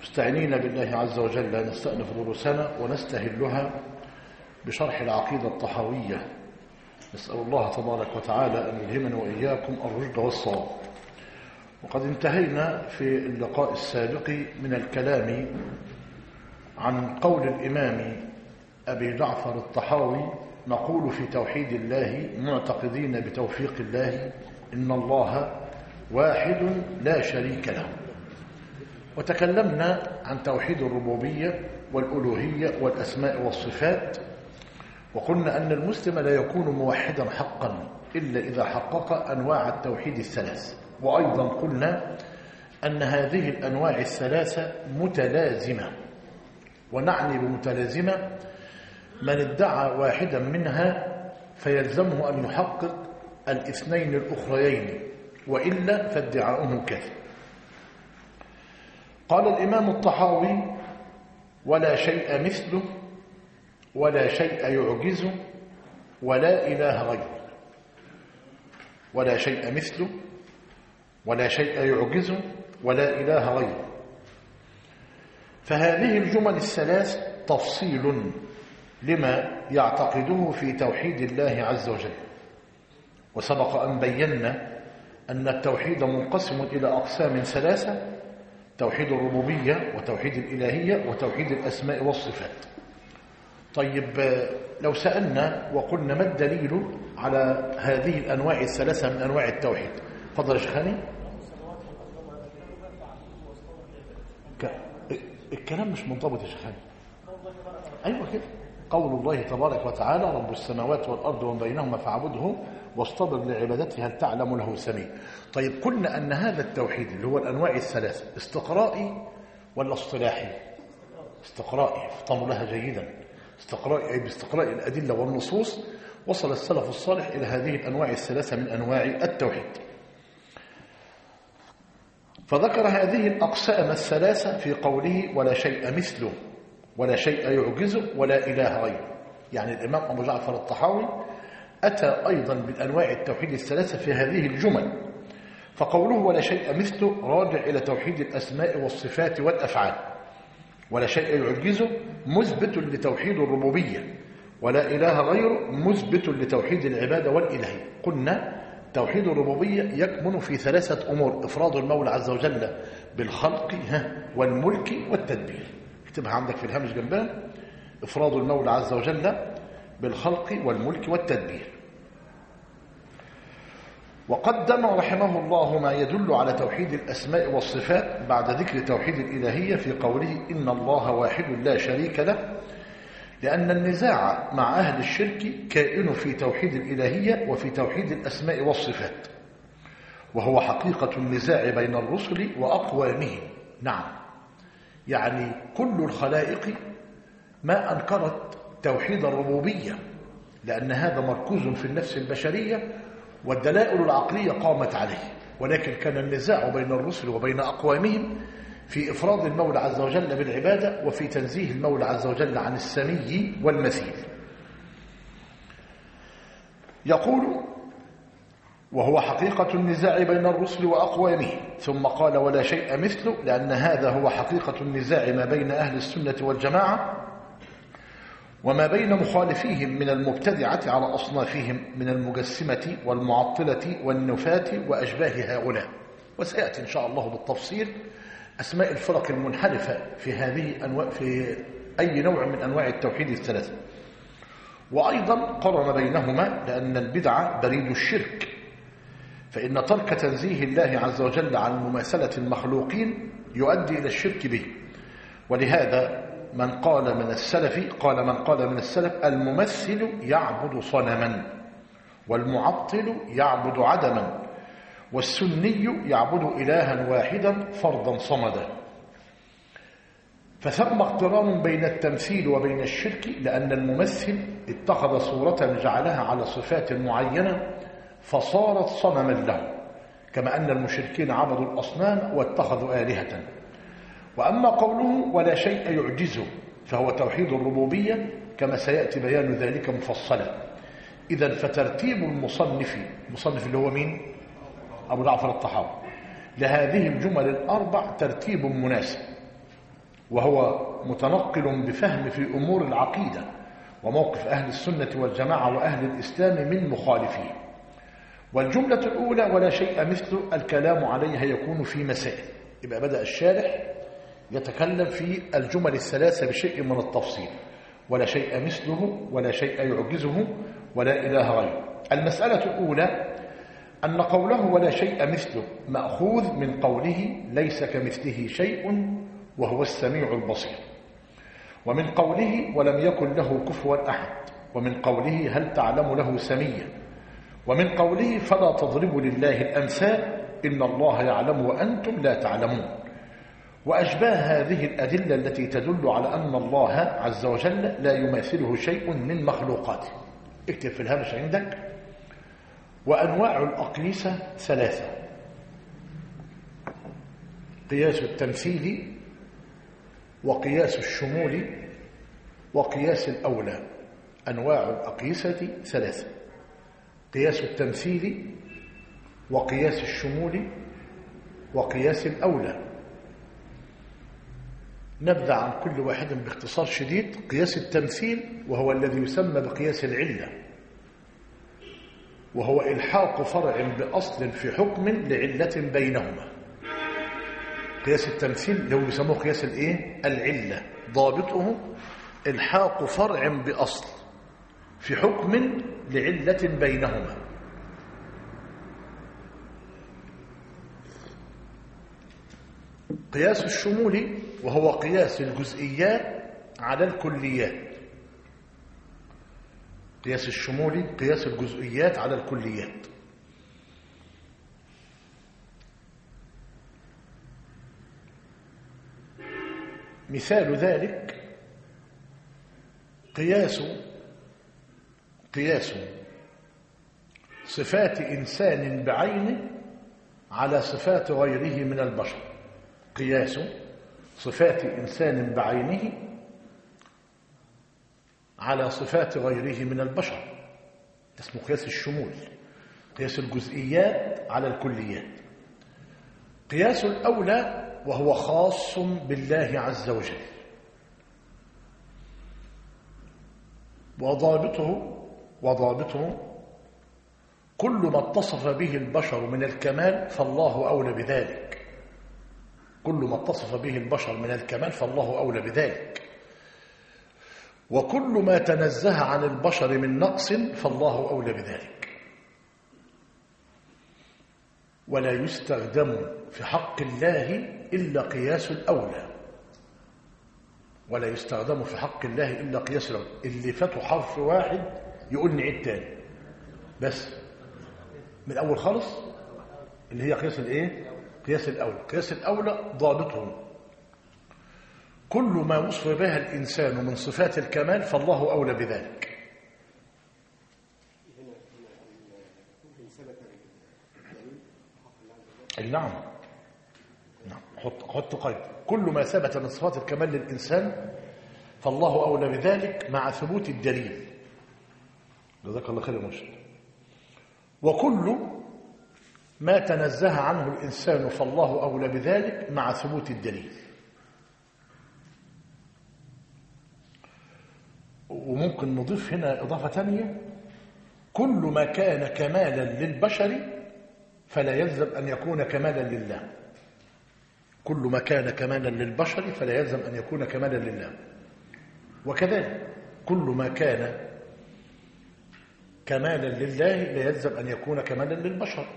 مستعينين بالله عز وجل نستأنف دروسنا ونستهلها بشرح العقيدة الطحاوية. نسأل الله تبارك وتعالى أن يلهمنا وإياكم الرشد والصواب. وقد انتهينا في اللقاء السابق من الكلام عن قول الإمام أبي جعفر الطحاوي: نقول في توحيد الله معتقدين بتوفيق الله إن الله واحد لا شريك له. وتكلمنا عن توحيد الربوبية والألوهية والأسماء والصفات، وقلنا أن المسلم لا يكون موحدا حقا إلا إذا حقق أنواع التوحيد الثلاث. وأيضا قلنا أن هذه الأنواع الثلاثة متلازمة، ونعني بمتلازمة من ادعى واحدا منها فيلزمه أن يحقق الاثنين الأخريين، وإلا فادعاؤه كذب. قال الإمام الطحاوي: ولا شيء مثله ولا شيء يعجزه ولا إله غيره. ولا شيء مثله ولا شيء يعجزه ولا إله غيره. فهذه الجمل الثلاث تفصيل لما يعتقده في توحيد الله عز وجل. وسبق أن بينا أن التوحيد منقسم إلى أقسام ثلاثة: توحيد الربوبية وتوحيد الإلهية وتوحيد الأسماء والصفات. طيب، لو سألنا وقلنا ما الدليل على هذه الأنواع الثلاثة من أنواع التوحيد؟ فضل يا شيخاني. الكلام مش منضبط يا شيخاني. أيوة كده. قول الله تبارك وتعالى: رب السماوات والأرض ومن بينهما فاعبده واصطبر لعبادته هل تعلم له سميع. طيب، قلنا أن هذا التوحيد اللي هو الأنواع الثلاثة استقرائي ولا اصطلاحي؟ استقرائي. افطنوا لها جيدا. استقرائي أي باستقراء الأدلة والنصوص. وصل السلف الصالح إلى هذه الأنواع الثلاثة من أنواع التوحيد. فذكر هذه الأقسام الثلاثة في قوله: ولا شيء مثله ولا شيء يعجزه ولا إله غيره. يعني الإمام أبو جعفر الطحاوي أتى أيضا بالأنواع التوحيد الثلاثة في هذه الجمل. فقوله ولا شيء مثله راجع إلى توحيد الأسماء والصفات والأفعال. ولا شيء يعجزه مثبت لتوحيد الربوبية، ولا إله غيره مثبت لتوحيد العبادة والإلهية. قلنا توحيد الربوبية يكمن في ثلاثة أمور: إفراد المولى عز وجل بالخلق والملك والتدبير. اكتبها عندك في الهامش جنبها: إفراد المولى عز وجل بالخلق والملك والتدبير. وقدم رحمه الله ما يدل على توحيد الأسماء والصفات بعد ذكر توحيد الإلهية في قوله: إن الله واحد لا شريك له، لأن النزاع مع أهل الشرك كائن في توحيد الإلهية وفي توحيد الأسماء والصفات، وهو حقيقة النزاع بين الرسل وأقوامهم. نعم، يعني كل الخلائق ما أنكرت توحيد الربوبية، لأن هذا مركوز في النفس البشرية والدلائل العقلية قامت عليه، ولكن كان النزاع بين الرسل وبين أقوامهم في إفراد المولى عز وجل بالعبادة وفي تنزيه المولى عز وجل عن السمي والمثيل. يقول: وهو حقيقة النزاع بين الرسل وأقوامهم. ثم قال: ولا شيء مثله، لأن هذا هو حقيقة النزاع ما بين أهل السنة والجماعة وما بين مخالفيهم من المبتدعة على أصنافهم من المجسمة والمعطلة والنفاة وأشباه هؤلاء. وسيأتي إن شاء الله بالتفصيل أسماء الفرق المنحرفة في هذه أنواع، في أي نوع من أنواع التوحيد الثلاثة. وأيضا قرن بينهما، لأن البدعة بريد الشرك، فإن ترك تنزيه الله عز وجل عن مماثلة المخلوقين يؤدي إلى الشرك به. ولهذا من قال من السلف الممثل يعبد صنما، والمعطل يعبد عدما، والسني يعبد إلها واحدا فردا صمدا. فثم اقتران بين التمثيل وبين الشرك، لأن الممثل اتخذ صورة جعلها على صفات معينة فصارت صنما له، كما أن المشركين عبدوا الأصنام واتخذوا آلهة. وأما قوله ولا شيء يعجزه فهو توحيد الربوبية، كما سيأتي بيان ذلك مفصلا. إذن فترتيب المصنف اللي هو مين؟ أبو جعفر الطحاوي، لهذه الجمل الأربع ترتيب مناسب. وهو متنقل بفهم في أمور العقيدة وموقف أهل السنة والجماعة وأهل الإسلام من مخالفيه. والجملة الأولى ولا شيء مثل الكلام عليها يكون في مسائل. يبقى بدأ الشارح يتكلم في الجمل الثلاثة بشيء من التفصيل: ولا شيء مثله، ولا شيء يعجزه، ولا إله غيره. المسألة الأولى أن قوله ولا شيء مثله مأخوذ من قوله ليس كمثله شيء وهو السميع البصير، ومن قوله ولم يكن له كفوا أحد، ومن قوله هل تعلم له سميا، ومن قوله فلا تضربوا لله الأمثال إن الله يعلم وأنتم لا تعلمون، وأشباه هذه الأدلة التي تدل على أن الله عز وجل لا يماثله شيء من مخلوقاته. اكتب في الهامش عندك: وأنواع الأقيسة ثلاثة: قياس التمثيل، وقياس الشمول، وقياس الأولى. أنواع الأقيسة ثلاثة: قياس التمثيل، وقياس الشمول، وقياس الأولى. نبدأ عن كل واحد باختصار شديد. قياس التمثيل وهو الذي يسمى بقياس العلة، وهو إلحاق فرع بأصل في حكم لعلة بينهما. قياس التمثيل اللي هو يسموه قياس العلة، ضابطه إلحاق فرع بأصل في حكم لعلة بينهما. قياس الشمول وهو قياس الجزئيات على الكليات. قياس الشمول قياس الجزئيات على الكليات. مثال ذلك قياس صفات إنسان بعينه على صفات غيره من البشر. قياس صفات إنسان بعينه على صفات غيره من البشر اسمه قياس الشمول، قياس الجزئيات على الكليات. قياس الأولى وهو خاص بالله عز وجل، وضابطه كل ما اتصف به البشر من الكمال فالله أولى بذلك. كل ما اتصف به البشر من الكمال فالله أولى بذلك، وكل ما تنزه عن البشر من نقص فالله أولى بذلك. ولا يستخدم في حق الله إلا قياس الأولى. ولا يستخدم في حق الله إلا قياس الأولى. اللي فاته حرف واحد يقول نعيد تاني بس من الأول خالص، اللي هي قياس قياس الأولى. قياس الأولى ضابطه كل ما وصف بها الإنسان من صفات الكمال فالله أولى بذلك. نعم حط قيد: كل ما ثبت من صفات الكمال للإنسان فالله أولى بذلك مع ثبوت الدليل. جزاك الله خير يا مرشد. وكل ما تنزه عنه الإنسان فالله أولى بذلك مع ثبوت الدليل. وممكن نضيف هنا إضافة تانية: كل ما كان كمالا للبشر فلا يلزم أن يكون كمالا لله. كل ما كان كمالا للبشر فلا يلزم أن يكون كمالا لله. وكذلك كل ما كان كمالا لله لا يلزم أن يكون كمالا للبشر.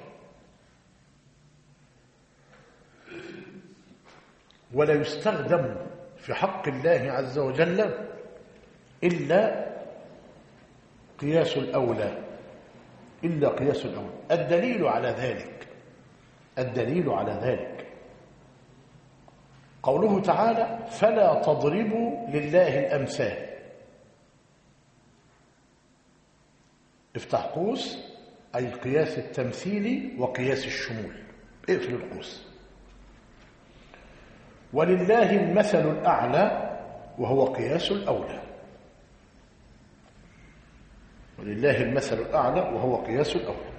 ولا يستخدم في حق الله عز وجل إلا قياس الأولى. الدليل على ذلك قوله تعالى: فلا تضربوا لله الأمثال. افتح قوس، أي قياس التمثيل وقياس الشمول، اقفل القوس. ولله المثل الأعلى وهو قياس الأولى. ولله المثل الأعلى وهو قياس الأولى.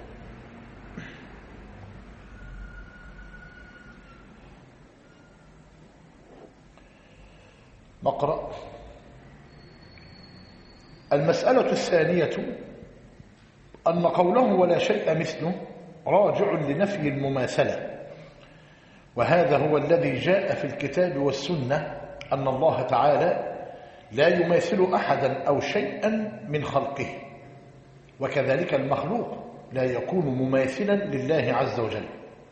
نقرأ. المسألة الثانية أن قوله ولا شيء مثله راجع لنفي المماثلة، وهذا هو الذي جاء في الكتاب والسنة أن الله تعالى لا يماثل أحدا أو شيئا من خلقه، وكذلك المخلوق لا يكون مماثلا لله عز وجل.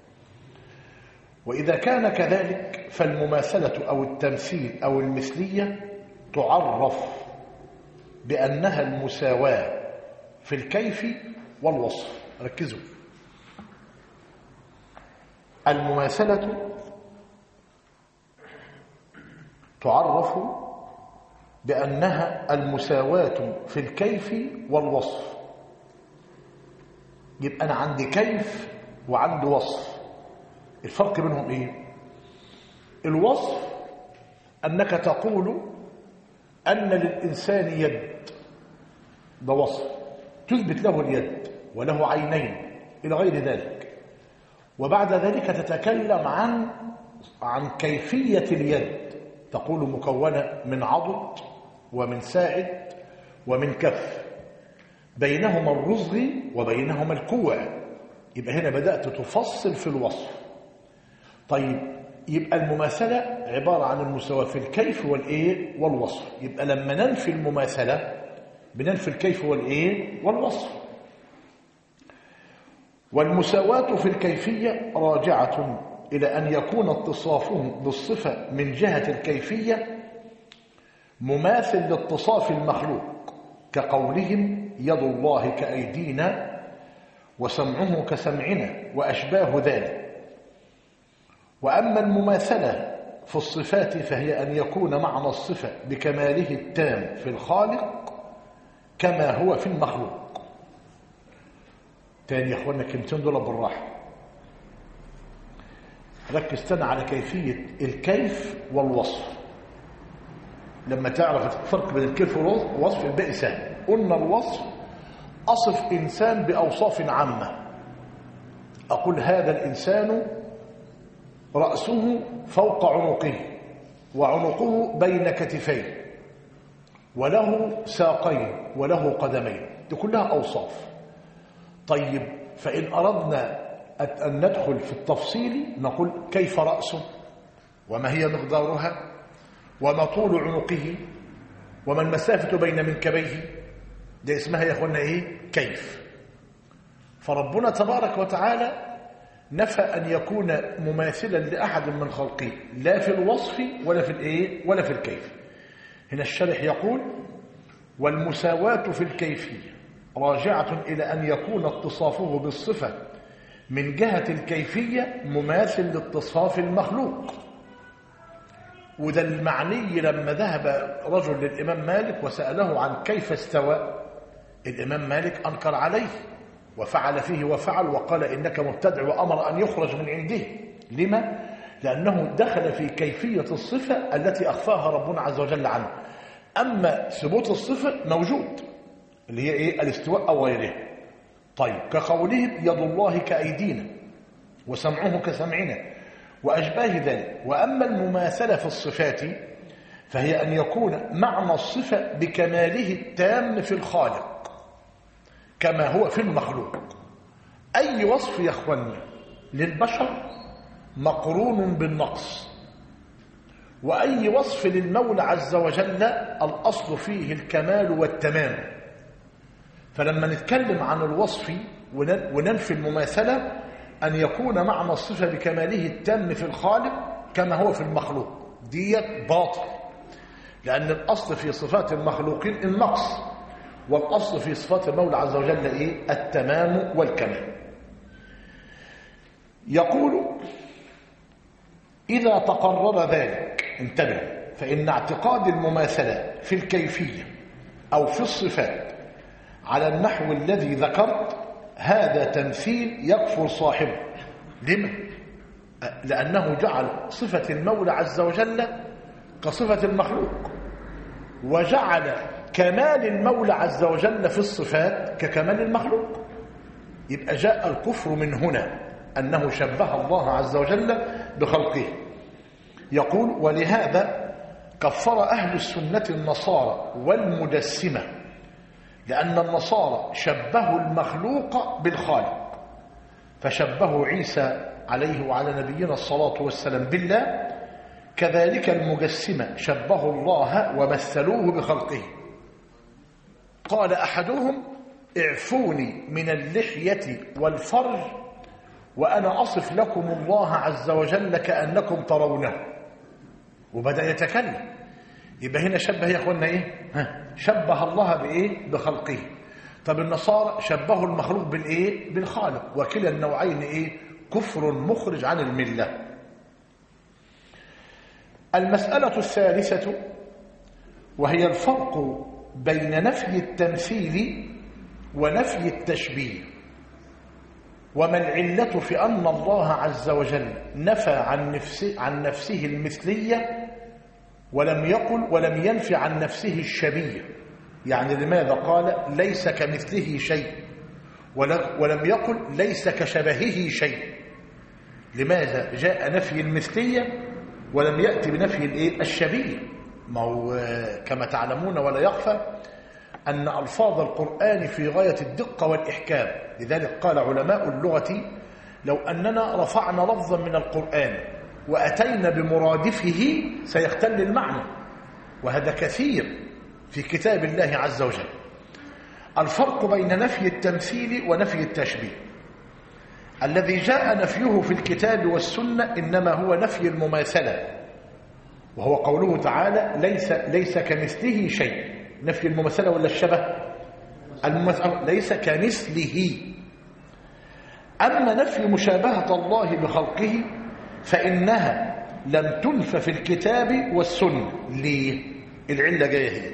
وإذا كان كذلك فالمماثلة أو التمثيل أو المثلية تعرف بأنها المساواة في الكيف والوصف. ركزوا، المماثلة تعرف بأنها المساواة في الكيف والوصف. يبقى أنا عندي كيف وعندي وصف. الفرق بينهم إيه؟ الوصف أنك تقول أن للإنسان يد، ده وصف، تثبت له اليد وله عينين إلى غير ذلك، وبعد ذلك تتكلم عن كيفية اليد، تقول مكونة من عضد ومن ساعد ومن كف، بينهما الرزغ وبينهما الكوع. يبقى هنا بدأت تفصل في الوصف. طيب، يبقى المماثلة عبارة عن المساواة في الكيف والإيه والوصف. يبقى لما ننفي المماثلة بننفي الكيف والإيه والوصف. والمساواة في الكيفية راجعة إلى أن يكون اتصافه بالصفة من جهة الكيفية مماثل لاتصاف المخلوق، كقولهم يد الله كأيدينا وسمعه كسمعنا وأشباه ذلك. وأما المماثلة في الصفات فهي أن يكون معنى الصفة بكماله التام في الخالق كما هو في المخلوق. تاني يا أخوانا كلمتين دول بالراحة، ركز تاني على كيفية الكيف والوصف. لما تعرف الفرق بين الكيف والوصف الباقي سهل. قلنا الوصف أصف إنسان بأوصاف عامة، أقول هذا الإنسان رأسه فوق عنقه وعنقه بين كتفيه وله ساقين وله قدمين، دي كلها أوصاف. طيب، فإن أردنا أن ندخل في التفصيل نقول كيف رأسه، وما هي مقدارها، وما طول عنقه، وما المسافة بين منكبيه، ده اسمها يا أخوانا إيه؟ كيف. فربنا تبارك وتعالى نفى أن يكون مماثلا لأحد من خلقه، لا في الوصف ولا في الإيه ولا في الكيف. هنا الشارح يقول والمساواة في الكيفية راجعة إلى أن يكون اتصافه بالصفة من جهة الكيفية مماثل لاتصاف المخلوق. وده المعني لما ذهب رجل للإمام مالك وسأله عن كيف استوى، الإمام مالك أنكر عليه وفعل فيه وفعل وقال إنك مبتدع، وأمر أن يخرج من عنده. لما؟ لأنه دخل في كيفية الصفة التي أخفاها ربنا عز وجل عنه. أما ثبوت الصفة موجود اللي هي إيه؟ الاستواء أو غيره. طيب، كقولهم يد الله كأيدينا وسمعه كسمعنا وأشباه ذلك. وأما المماثلة في الصفات فهي أن يكون معنى الصفة بكماله التام في الخالق كما هو في المخلوق. أي وصف يا أخواني للبشر مقرون بالنقص، وأي وصف للمولى عز وجل الأصل فيه الكمال والتمام. فلما نتكلم عن الوصف وننفي المماثلة أن يكون معنى الصفة بكماله التام في الخالق كما هو في المخلوق، ديت باطل، لأن الأصل في صفات المخلوقين النقص، والأصل في صفات المولى عز وجل إيه؟ التمام والكمال. يقول إذا تقرر ذلك، انتبه، فإن اعتقاد المماثلة في الكيفية أو في الصفات على النحو الذي ذكرت هذا تمثيل يكفر صاحبه. لما؟ لأنه جعل صفة المولى عز وجل كصفة المخلوق، وجعل كمال المولى عز وجل في الصفات ككمال المخلوق. يبقى جاء الكفر من هنا، أنه شبه الله عز وجل بخلقه. يقول ولهذا كفر أهل السنة النصارى والمجسمة، لأن النصارى شبهوا المخلوق بالخالق، فشبهوا عيسى عليه وعلى نبينا الصلاة والسلام بالله، كذلك المجسمة شبهوا الله ومثلوه بخلقه. قال أحدهم: اعفوني من اللحية والفرج وأنا أصف لكم الله عز وجل كأنكم ترونه. وبدأ يتكلم. يبقى هنا شبه يا أخوانا إيه؟ شبه الله بإيه؟ بخلقه. طب النصارى شبهوا المخلوق بالإيه؟ بالخالق. وكلا النوعين إيه؟ كفر مخرج عن الملة. المسألة الثالثة وهي الفرق بين نفي التمثيل ونفي التشبيه، وما العلة في أن الله عز وجل نفى عن نفسه المثلية ولم ينفي عن نفسه الشبيه. يعني لماذا قال ليس كمثله شيء ولم يقل ليس كشبهه شيء؟ لماذا جاء نفي المثلية ولم يأتي بنفي الشبيه؟ ما هو كما تعلمون ولا يخفى أن ألفاظ القرآن في غاية الدقة والإحكام. لذلك قال علماء اللغة: لو أننا رفعنا لفظا من القرآن وأتينا بمرادفه سيختل المعنى، وهذا كثير في كتاب الله عز وجل. الفرق بين نفي التمثيل ونفي التشبيه: الذي جاء نفيه في الكتاب والسنة إنما هو نفي المماثلة، وهو قوله تعالى ليس كمثله شيء. نفي المماثلة ولا الشبه؟ المماثلة ليس كمثله. أما نفي مشابهة الله بخلقه فإنها لم تنف في الكتاب والسنة. ليه؟ العلة جاية هي.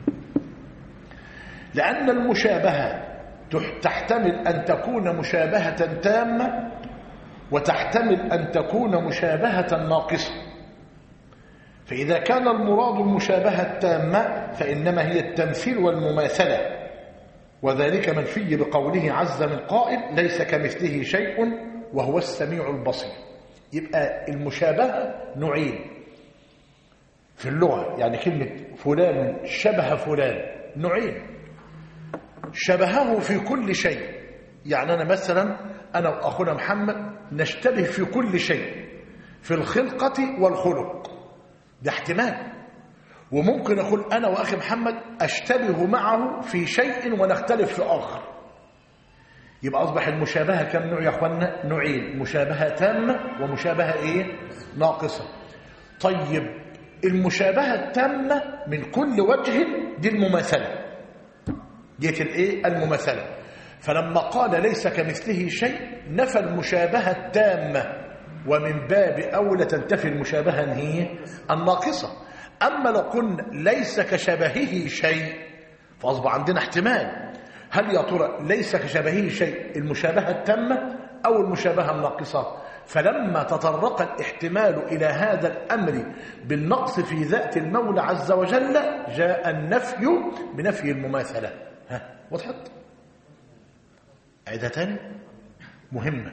لأن المشابهة تحتمل أن تكون مشابهة تامة وتحتمل أن تكون مشابهة ناقصة. فإذا كان المراد المشابهة التامة فإنما هي التمثيل والمماثلة، وذلك منفي بقوله عز من قائل ليس كمثله شيء وهو السميع البصير. يبقى المشابهة نوعين في اللغة، يعني كلمة فلان شبه فلان نوعين: شبهه في كل شيء، يعني أنا مثلا أنا وأخونا محمد نشتبه في كل شيء في الخلقة والخلق، ده احتمال. وممكن أقول أنا وأخي محمد أشتبه معه في شيء ونختلف في آخر. يبقى أصبح المشابهة كم نوع يا أخوانا؟ نوعين: مشابهة تامة ومشابهة ناقصة. طيب المشابهة التامة من كل وجه دي المماثلة، ديت المماثلة. فلما قال ليس كمثله شيء نفى المشابهة التامة، ومن باب أولى تنتفي المشابهة هي الناقصة. أما لو قلنا ليس كشبهه شيء فأصبح عندنا احتمال: هل يا ترى ليس كشبهه شيء المشابهة التامة أو المشابهة الناقصة؟ فلما تطرق الاحتمال إلى هذا الأمر بالنقص في ذات المولى عز وجل جاء النفي بنفي المماثلة. وضحت؟ عيدها تاني مهمة،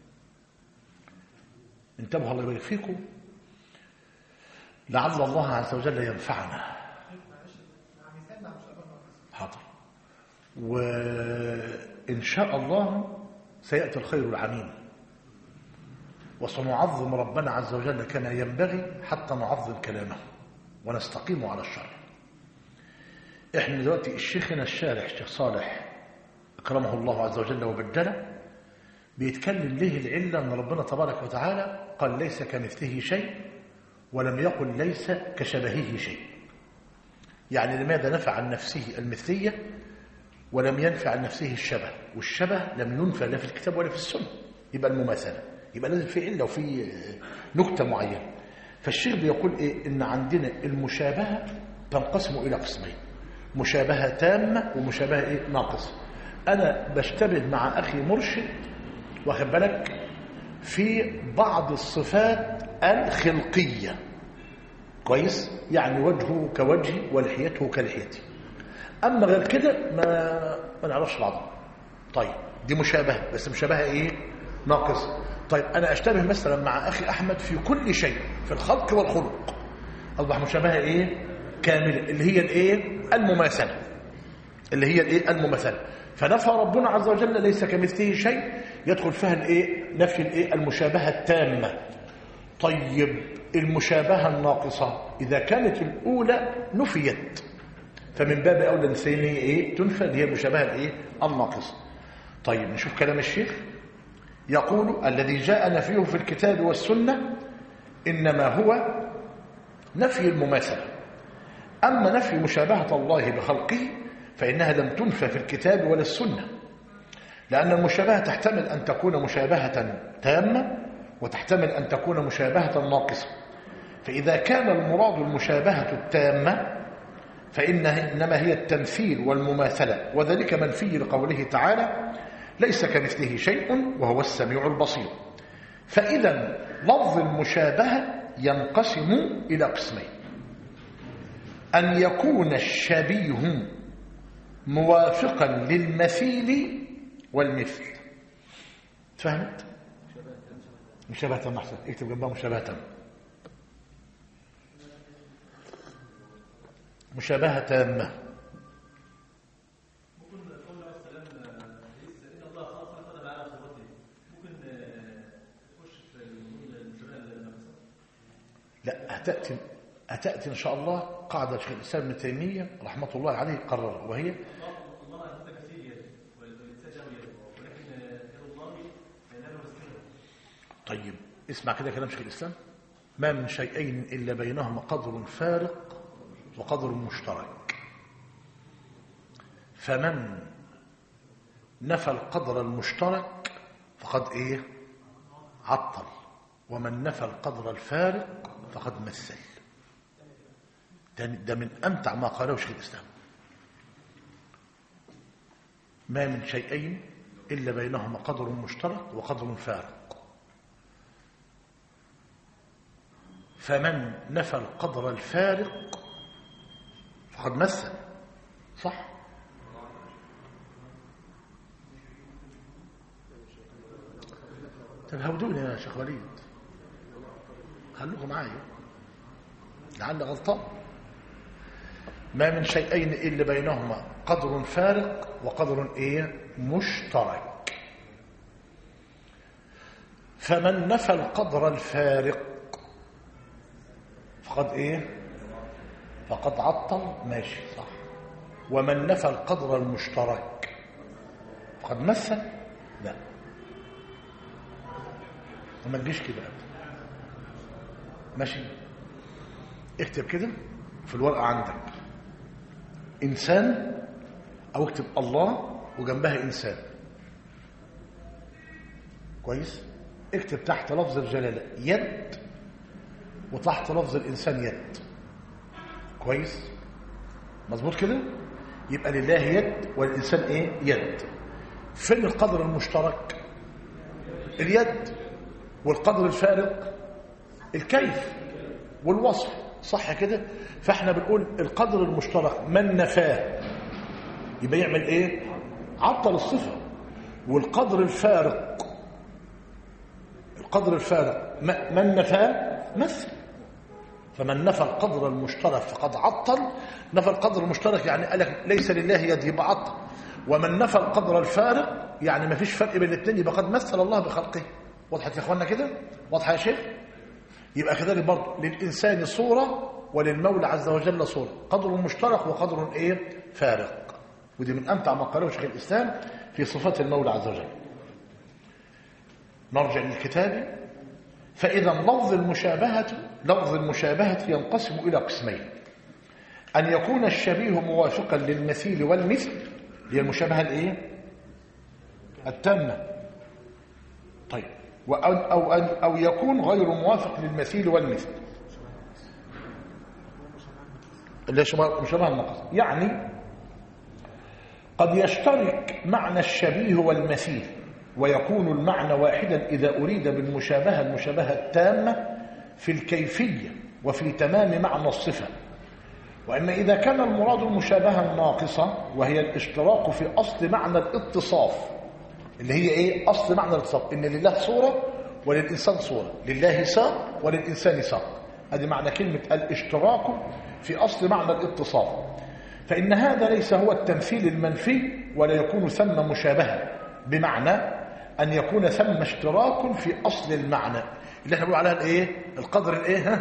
انتبهوا الله يبارك فيكم، لعل الله عز وجل ينفعنا. حاضر. وإن شاء الله سيأتي الخير العميم، وسنعظم ربنا عز وجل كما ينبغي حتى نعظم كلامه ونستقيم على الشرع. احنا دلوقتي الشيخنا الشارح الشيخ صالح أكرمه الله عز وجل وبجله بيتكلم ليه العلة أن ربنا تبارك وتعالى قال ليس كمثله شيء ولم يقل ليس كشبهه شيء. يعني لماذا نفى عن نفسه المثلية ولم ينفع عن نفسه الشبه؟ والشبه لم ينفع لا في الكتاب ولا في السنة. يبقى المماثلة، يبقى لازم في علة وفي نكتة معينة. فالشيخ بيقول إن عندنا المشابهة تنقسم إلى قسمين: مشابهة تامة ومشابهة ناقصة. أنا بشتبه مع أخي مرشد واخد بالك في بعض الصفات الخلقية، كويس؟ يعني وجهه كوجهي ولحيته كلحيتي، أما غير كده ما نعرفش بعضها. طيب دي مشابهة، بس مشابهة ناقصة. طيب أنا أشتبه مثلا مع أخي أحمد في كل شيء في الخلق والخلق، أصبح مشابهة إيه؟ كاملة، اللي هي الإيه؟ المماثلة، اللي هي الإيه؟ المماثلة. فنفى ربنا عز وجل ليس كمثله شيء، يدخل فيها الإيه؟ نفي الإيه؟ المشابهة التامة. طيب المشابهة الناقصة إذا كانت الأولى نفيت، فمن باب أولى الثانية إيه؟ تنفى، اللي هي المشابهة الإيه؟ الناقصة. طيب نشوف كلام الشيخ. يقول: الذي جاء نفيه في الكتاب والسنة إنما هو نفي المماثلة. أما نفي مشابهة الله بخلقه فإنها لم تنفى في الكتاب ولا السنة، لأن المشابهة تحتمل أن تكون مشابهة تامة وتحتمل أن تكون مشابهة ناقصة. فإذا كان المراد المشابهة التامة فإنها إنما هي التمثيل والمماثلة، وذلك منفي لقوله تعالى: ليس كمثله شيء وهو السميع البصير. فإذا لفظ المشابهة ينقسم إلى قسمين: أن يكون الشبيه موافقا للمثيل والمثل. فهمت؟ مشابهة تامة أحسن، اكتب جنبها مشابهة تامة. مشابهة تامة. لا، هتأتي إن شاء الله قاعدة شيخ الإسلام ابن تيمية رحمة الله عليه قرر، وهي طيب اسمع كده كلام شيخ الإسلام: ما من شيئين إلا بينهما قدر فارق وقدر مشترك، فمن نفى القدر المشترك فقد إيه؟ عطل، ومن نفى القدر الفارق فقد مثل. ده من أمتع ما قاله شيخ الإسلام: ما من شيئين إلا بينهما قدر مشترك وقدر فارق، فمن نفى القدر الفارق فقد مثل. صح؟ طب هودوني يا شيخ وليد، خلوكم معايا لعل غلطان. ما من شيئين إلا بينهما قدر فارق وقدر إيه؟ مشترك، فمن نفى القدر الفارق فقد إيه؟ فقد عطل. ماشي صح. ومن نفى القدر المشترك فقد مثل. لا، وما تجيش كده. ماشي، اكتب كده في الورقة عندك إنسان، أو اكتب الله وجنبها إنسان. كويس؟ اكتب تحت لفظ الجلالة يد، وتحت لفظ الإنسان يد. كويس؟ مظبوط كده؟ يبقى لله يد والإنسان إيه؟ يد. فين القدر المشترك؟ اليد. والقدر الفارق الكيف والوصف. صح كده؟ فاحنا بنقول القدر المشترك من نفاه يبقى يعمل ايه؟ عطل الصفة. والقدر الفارق، القدر الفارق من نفاه مثل. فمن نفى القدر المشترك فقد عطل. نفى القدر المشترك يعني قال لك ليس لله يد، يبقى عطل. ومن نفى القدر الفارق يعني ما فيش فرق بين الاثنين، يبقى قد مثل الله بخلقه. وضحت يا اخوانا كده؟ واضحه يا شيخ؟ يبقى كذلك برضه للإنسان صورة وللمولى عز وجل صورة، قدر مشترك وقدر ايه؟ فارق. ودي من أمتع ما قاله شيخ الإسلام في صفات المولى عز وجل. نرجع للكتاب. فإذا لفظ المشابهة ينقسم إلى قسمين: أن يكون الشبيه موافقا للمثيل والمثل، هي المشابهة الايه؟ التامة. طيب، أو يكون غير موافق للمثيل والمثل، اللي مشابهة النقص. يعني قد يشترك معنى الشبيه والمثيل ويكون المعنى واحدا إذا أريد بالمشابهة المشابهة التامة في الكيفية وفي تمام معنى الصفة. وإما إذا كان المراد المشابهة الناقصة وهي الاشتراك في أصل معنى الاتصاف، اللي هي إيه؟ أصل معنى الاتصاف إن لله صورة وللإنسان صورة، لله ساق وللإنسان ساق. هذه معنى كلمة الاشتراك في أصل معنى الاتصال. فإن هذا ليس هو التمثيل المنفي ولا يكون ثم مشابهة، بمعنى أن يكون ثم اشتراك في أصل المعنى اللي احنا بنقول عليها الايه؟ القدر الايه؟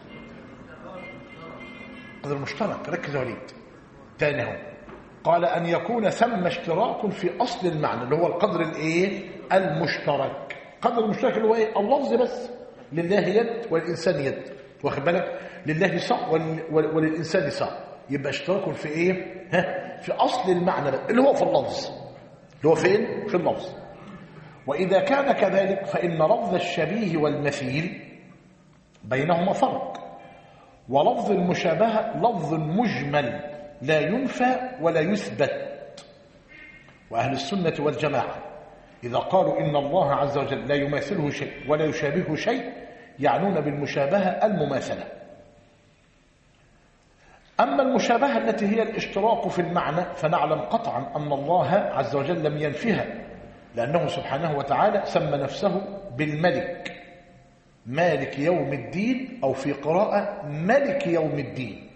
القدر المشترك. ركز يا وليد تاني اهو، قال أن يكون ثم اشتراك في أصل المعنى اللي هو القدر الايه؟ المشترك. القدر المشترك اللي هو ايه؟ اللفظ بس، لله يد وللإنسان يد، واخد بالك؟ لله صاع وللإنسان صاع، يبقى اشتراك في ايه؟ في أصل المعنى بس اللي هو في اللفظ، اللي هو فين؟ في اللفظ. وإذا كان كذلك فإن لفظ الشبيه والمثيل بينهما فرق، ولفظ المشابهة لفظ مجمل لا ينفى ولا يثبت. وأهل السنة والجماعة إذا قالوا إن الله عز وجل لا يماثله شيء ولا يشابهه شيء يعنون بالمشابهة المماثلة. أما المشابهة التي هي الاشتراك في المعنى فنعلم قطعا أن الله عز وجل لم ينفها، لأنه سبحانه وتعالى سمى نفسه بالملك، مالك يوم الدين، أو في قراءة ملك يوم الدين،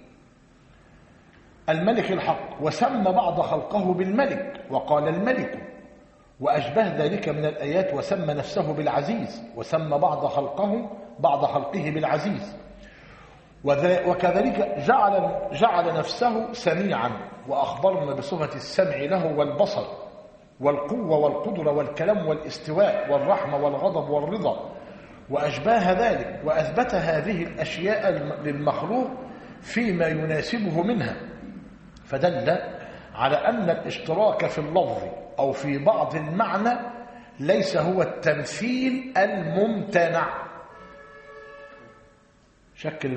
الملك الحق، وسمى بعض خلقه بالملك وقال الملك، وأشبه ذلك من الآيات، وسمى نفسه بالعزيز وسمى بعض خلقه بالعزيز. وكذلك جعل نفسه سميعا، وأخبرنا بصفة السمع له والبصر والقوة والقدرة والكلام والاستواء والرحمة والغضب والرضا وأشباه ذلك، وأثبت هذه الأشياء للمخلوق فيما يناسبه منها، فدل على أن الاشتراك في اللفظ أو في بعض المعنى ليس هو التمثيل الممتنع. شكل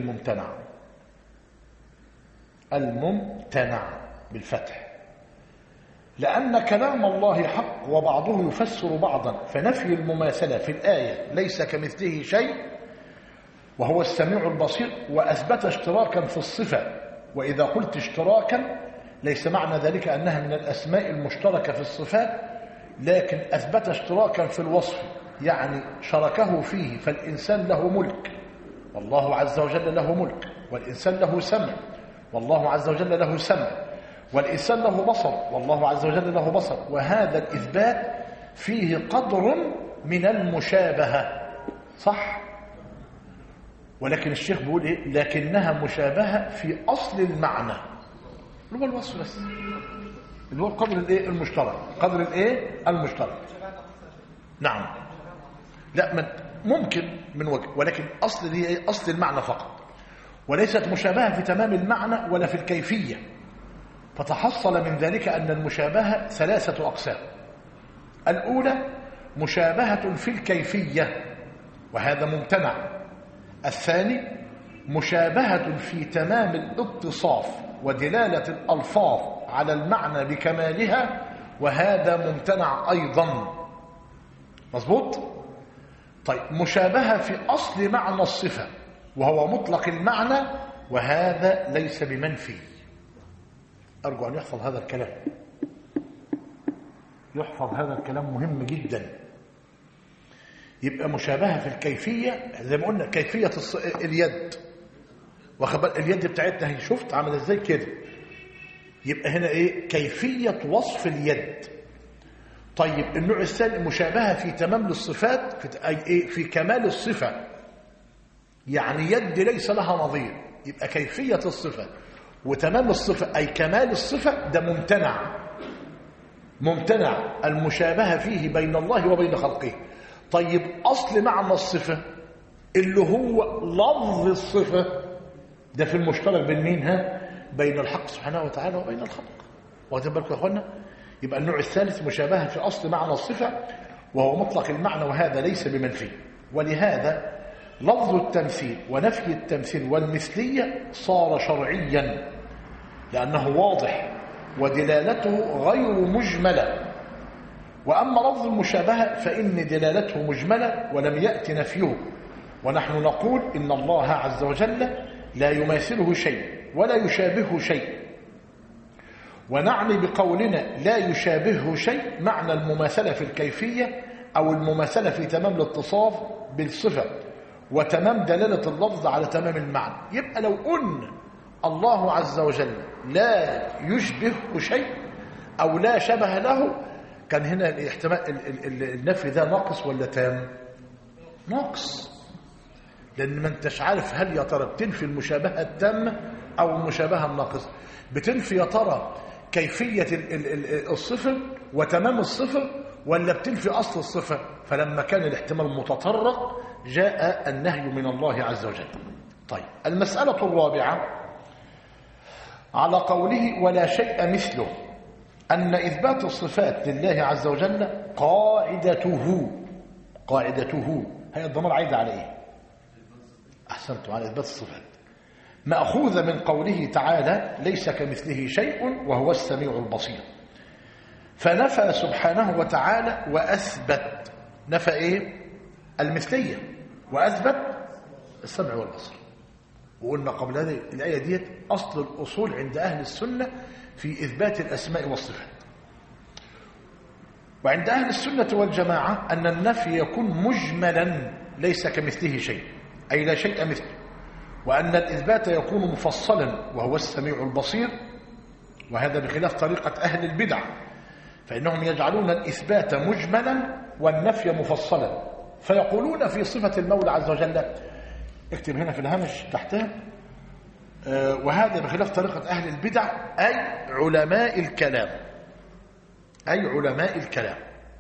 الممتنع بالفتح، لأن كلام الله حق وبعضه يفسر بعضا، فنفي المماثلة في الآية ليس كمثله شيء وهو السميع البصير، وأثبت اشتراكا في الصفة. وإذا قلت اشتراكا ليس معنى ذلك أنها من الأسماء المشتركة في الصفات، لكن أثبت اشتراكا في الوصف، يعني شركه فيه. فالإنسان له ملك والله عز وجل له ملك، والإنسان له سمع والله عز وجل له سمع، والإنسان له بصر والله عز وجل له بصر. وهذا الإثبات فيه قدر من المشابهة، صح؟ ولكن الشيخ بيقول إيه؟ لكنها مشابهة في أصل المعنى اللي هو الوصف بس، اللي هو القدر الإيه؟ المشترك. قدر الإيه؟ المشترك. نعم، لا ممكن من وجه، ولكن أصل دي إيه؟ أصل المعنى فقط، وليست مشابهة في تمام المعنى ولا في الكيفية. فتحصل من ذلك أن المشابهة 3 أقسام. الأولى مشابهة في الكيفية، وهذا ممتنع. الثاني مشابهة في تمام الاتصاف ودلالة الألفاظ على المعنى بكمالها، وهذا ممتنع أيضا. مظبوط؟ طيب، مشابهة في أصل معنى الصفة وهو مطلق المعنى، وهذا ليس بمنفي. أرجو أن يحفظ هذا الكلام، يحفظ هذا الكلام مهم جدا. يبقى مشابهة في الكيفية زي ما قلنا، كيفية اليد، وخبر اليد بتاعتنا هي شفت عمل ازاي كده، يبقى هنا ايه؟ كيفية وصف اليد. طيب، النوع الثاني مشابهة في تمام الصفات، في كمال الصفة، يعني يد ليس لها نظير، يبقى كيفية الصفة وتمام الصفة أي كمال الصفة، ده ممتنع المشابهة فيه بين الله وبين خلقه. طيب، أصل معنى الصفة اللي هو لفظ الصفة، ده في المشترك بين مين؟ بين الحق سبحانه وتعالى وبين الخلق. واخدين بالكم يا اخوانا؟ يبقى النوع الثالث مشابهة في أصل معنى الصفة وهو مطلق المعنى، وهذا ليس بمنفي. ولهذا لفظ التمثيل ونفي التمثيل والمثلية صار شرعيا، لأنه واضح ودلالته غير مجملة. وأما لفظ المشابهة فإن دلالته مجملة ولم يأت نفيه، ونحن نقول إن الله عز وجل لا يماثله شيء ولا يشابهه شيء، ونعني بقولنا لا يشابهه شيء معنى المماثلة في الكيفية أو المماثلة في تمام الاتصاف بالصفة، وتمام دلالة اللفظ على تمام المعنى. يبقى لو قلنا الله عز وجل لا يشبه شيء أو لا شبه له، كان هنا الاحتمال النفي ده ناقص ولا تام؟ ناقص، لأن ما انتش عارف هل يا ترى بتنفي المشابهة التامة أو المشابهة الناقصة، بتنفي يا ترى كيفية الصفة وتمام الصفة ولا بتنفي أصل الصفة. فلما كان الاحتمال متطرق جاء النهي من الله عز وجل. طيب، المسألة الرابعة على قوله ولا شيء مثله، أن إثبات الصفات لله عز وجل قاعدته هي الضمير عايدة على إيه؟ أحسنتم، على إثبات الصفات، مأخوذة من قوله تعالى ليس كمثله شيء وهو السميع البصير. فنفى سبحانه وتعالى وأثبت، نفى إيه؟ المثلية، وأثبت السمع والبصر. وقلنا قبل هذه الآية ديت أصل الأصول عند أهل السنة في إثبات الأسماء والصفات. وعند أهل السنة والجماعة أن النفي يكون مجملا ليس كمثله شيء، أي لا شيء مثله، وأن الإثبات يكون مفصلا وهو السميع البصير. وهذا بخلاف طريقة أهل البدع، فإنهم يجعلون الإثبات مجملا والنفي مفصلا، فيقولون في صفة المولى عز وجل، اكتب هنا في الهامش تحتها، وهذا بخلاف طريقة أهل البدع أي علماء الكلام، أي علماء الكلام.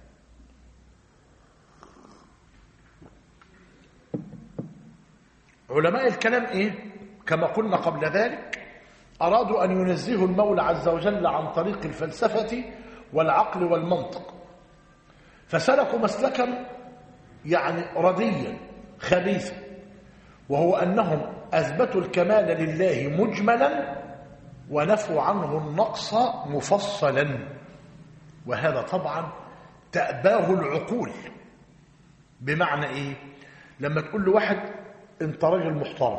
علماء الكلام إيه؟ كما قلنا قبل ذلك أرادوا أن ينزهوا المولى عز وجل عن طريق الفلسفة والعقل والمنطق، فسلكوا مسلكا يعني رديا خبيثا، وهو أنهم أثبتوا الكمال لله مجملا ونفوا عنه النقص مفصلا. وهذا طبعا تأباه العقول. بمعنى إيه؟ لما تقول له واحد أنت راجل محترم،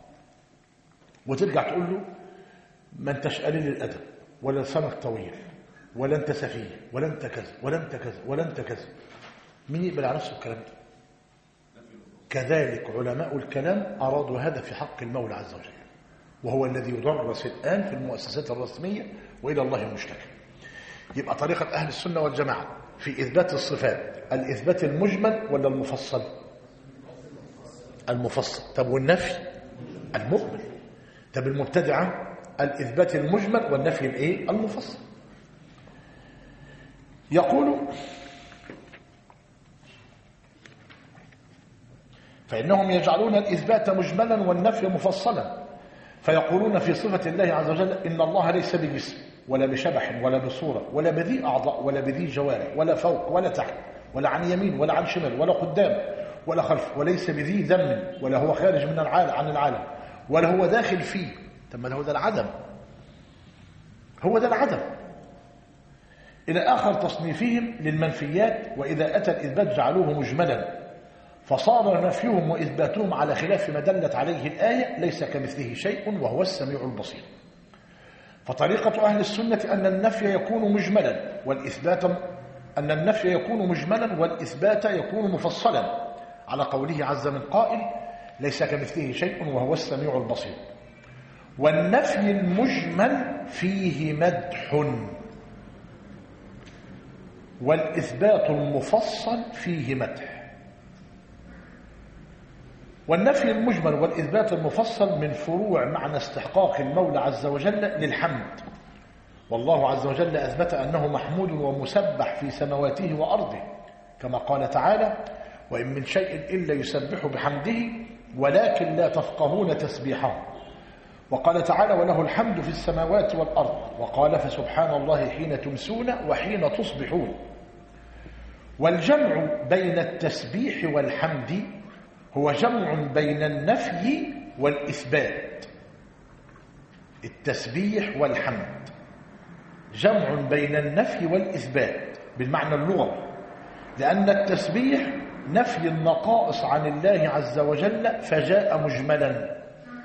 وترجع تقول له ما أنتش قليل الأدب ولا لسانك طويل ولا أنت سفيه ولا أنت كذا ولا أنت كذا ولا أنت كذا، مين يقبل على نفسه الكلام ده؟ كذلك علماء الكلام أرادوا هذا في حق المولى عز وجل، وهو الذي يدرس الآن في المؤسسات الرسمية وإلى الله المشتكى. يبقى طريقة أهل السنة والجماعة في إثبات الصفات الإثبات المجمل ولا المفصل؟ المفصل. طب والنفي؟ المجمل. طب المبتدعة الإثبات المجمل والنفي الإيه؟ المفصل. يقول فإنهم يجعلون الإثبات مجملا والنفي مفصلا، فيقولون في صفة الله عز وجل إن الله ليس بجسم ولا بشبح ولا بصورة ولا بذي أعضاء ولا بذي جوارح ولا فوق ولا تحت ولا عن يمين ولا عن شمال ولا قدام ولا خلف، وليس بذي ذم ولا هو خارج من عن العالم ولا هو داخل فيه. طب ما هو ده العدم، هو ده العدم. إلى آخر تصنيفهم للمنفيات. وإذا أتى الإثبات جعلوه مجملا، فصار نفيهم وإثباتهم على خلاف ما دلت عليه الآية ليس كمثله شيء وهو السميع البصير. فطريقة أهل السنة أن النفي يكون مجملا والإثبات يكون مفصلا، على قوله عز من قائل ليس كمثله شيء وهو السميع البصير. والنفي المجمل فيه مدح، والإثبات المفصل فيه مدح. والنفي المجمل والإثبات المفصل من فروع معنى استحقاق المولى عز وجل للحمد، والله عز وجل أثبت أنه محمود ومسبح في سماواته وأرضه، كما قال تعالى وإن من شيء إلا يسبح بحمده ولكن لا تفقهون تسبيحه. وقال تعالى وله الحمد في السماوات والأرض. وقال فسبحان الله حين تمسون وحين تصبحون. والجمع بين التسبيح والحمد هو جمع بين النفي والإثبات. التسبيح والحمد جمع بين النفي والإثبات بالمعنى اللغوي، لأن التسبيح نفي النقائص عن الله عز وجل فجاء مجملا،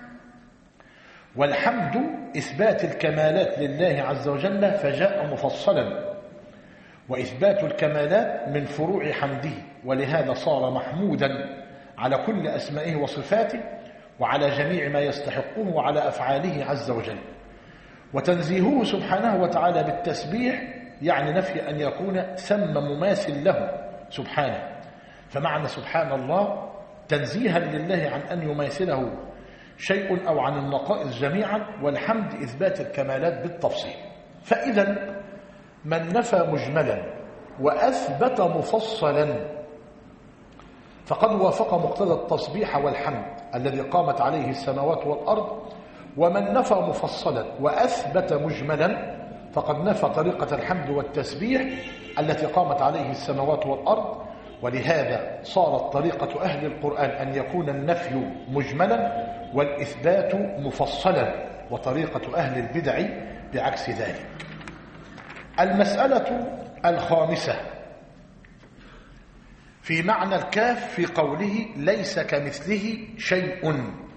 والحمد إثبات الكمالات لله عز وجل فجاء مفصلا. وإثبات الكمالات من فروع حمده، ولهذا صار محمودا على كل أسمائه وصفاته وعلى جميع ما يستحقه وعلى أفعاله عز وجل. وتنزيهه سبحانه وتعالى بالتسبيح يعني نفي أن يكون ثم مماثل له سبحانه، فمعنى سبحان الله تنزيها لله عن أن يماثله شيء أو عن النقائص جميعا، والحمد إثبات الكمالات بالتفصيل. فإذا من نفى مجملا وأثبت مفصلا فقد وافق مقتضى التسبيح والحمد الذي قامت عليه السماوات والأرض، ومن نفى مفصلا وأثبت مجملا فقد نفى طريقة الحمد والتسبيح التي قامت عليه السماوات والأرض. ولهذا صارت طريقة أهل القرآن أن يكون النفي مجملا والإثبات مفصلا، وطريقة أهل البدع بعكس ذلك. المسألة الخامسة في معنى الكاف في قوله ليس كمثله شيء،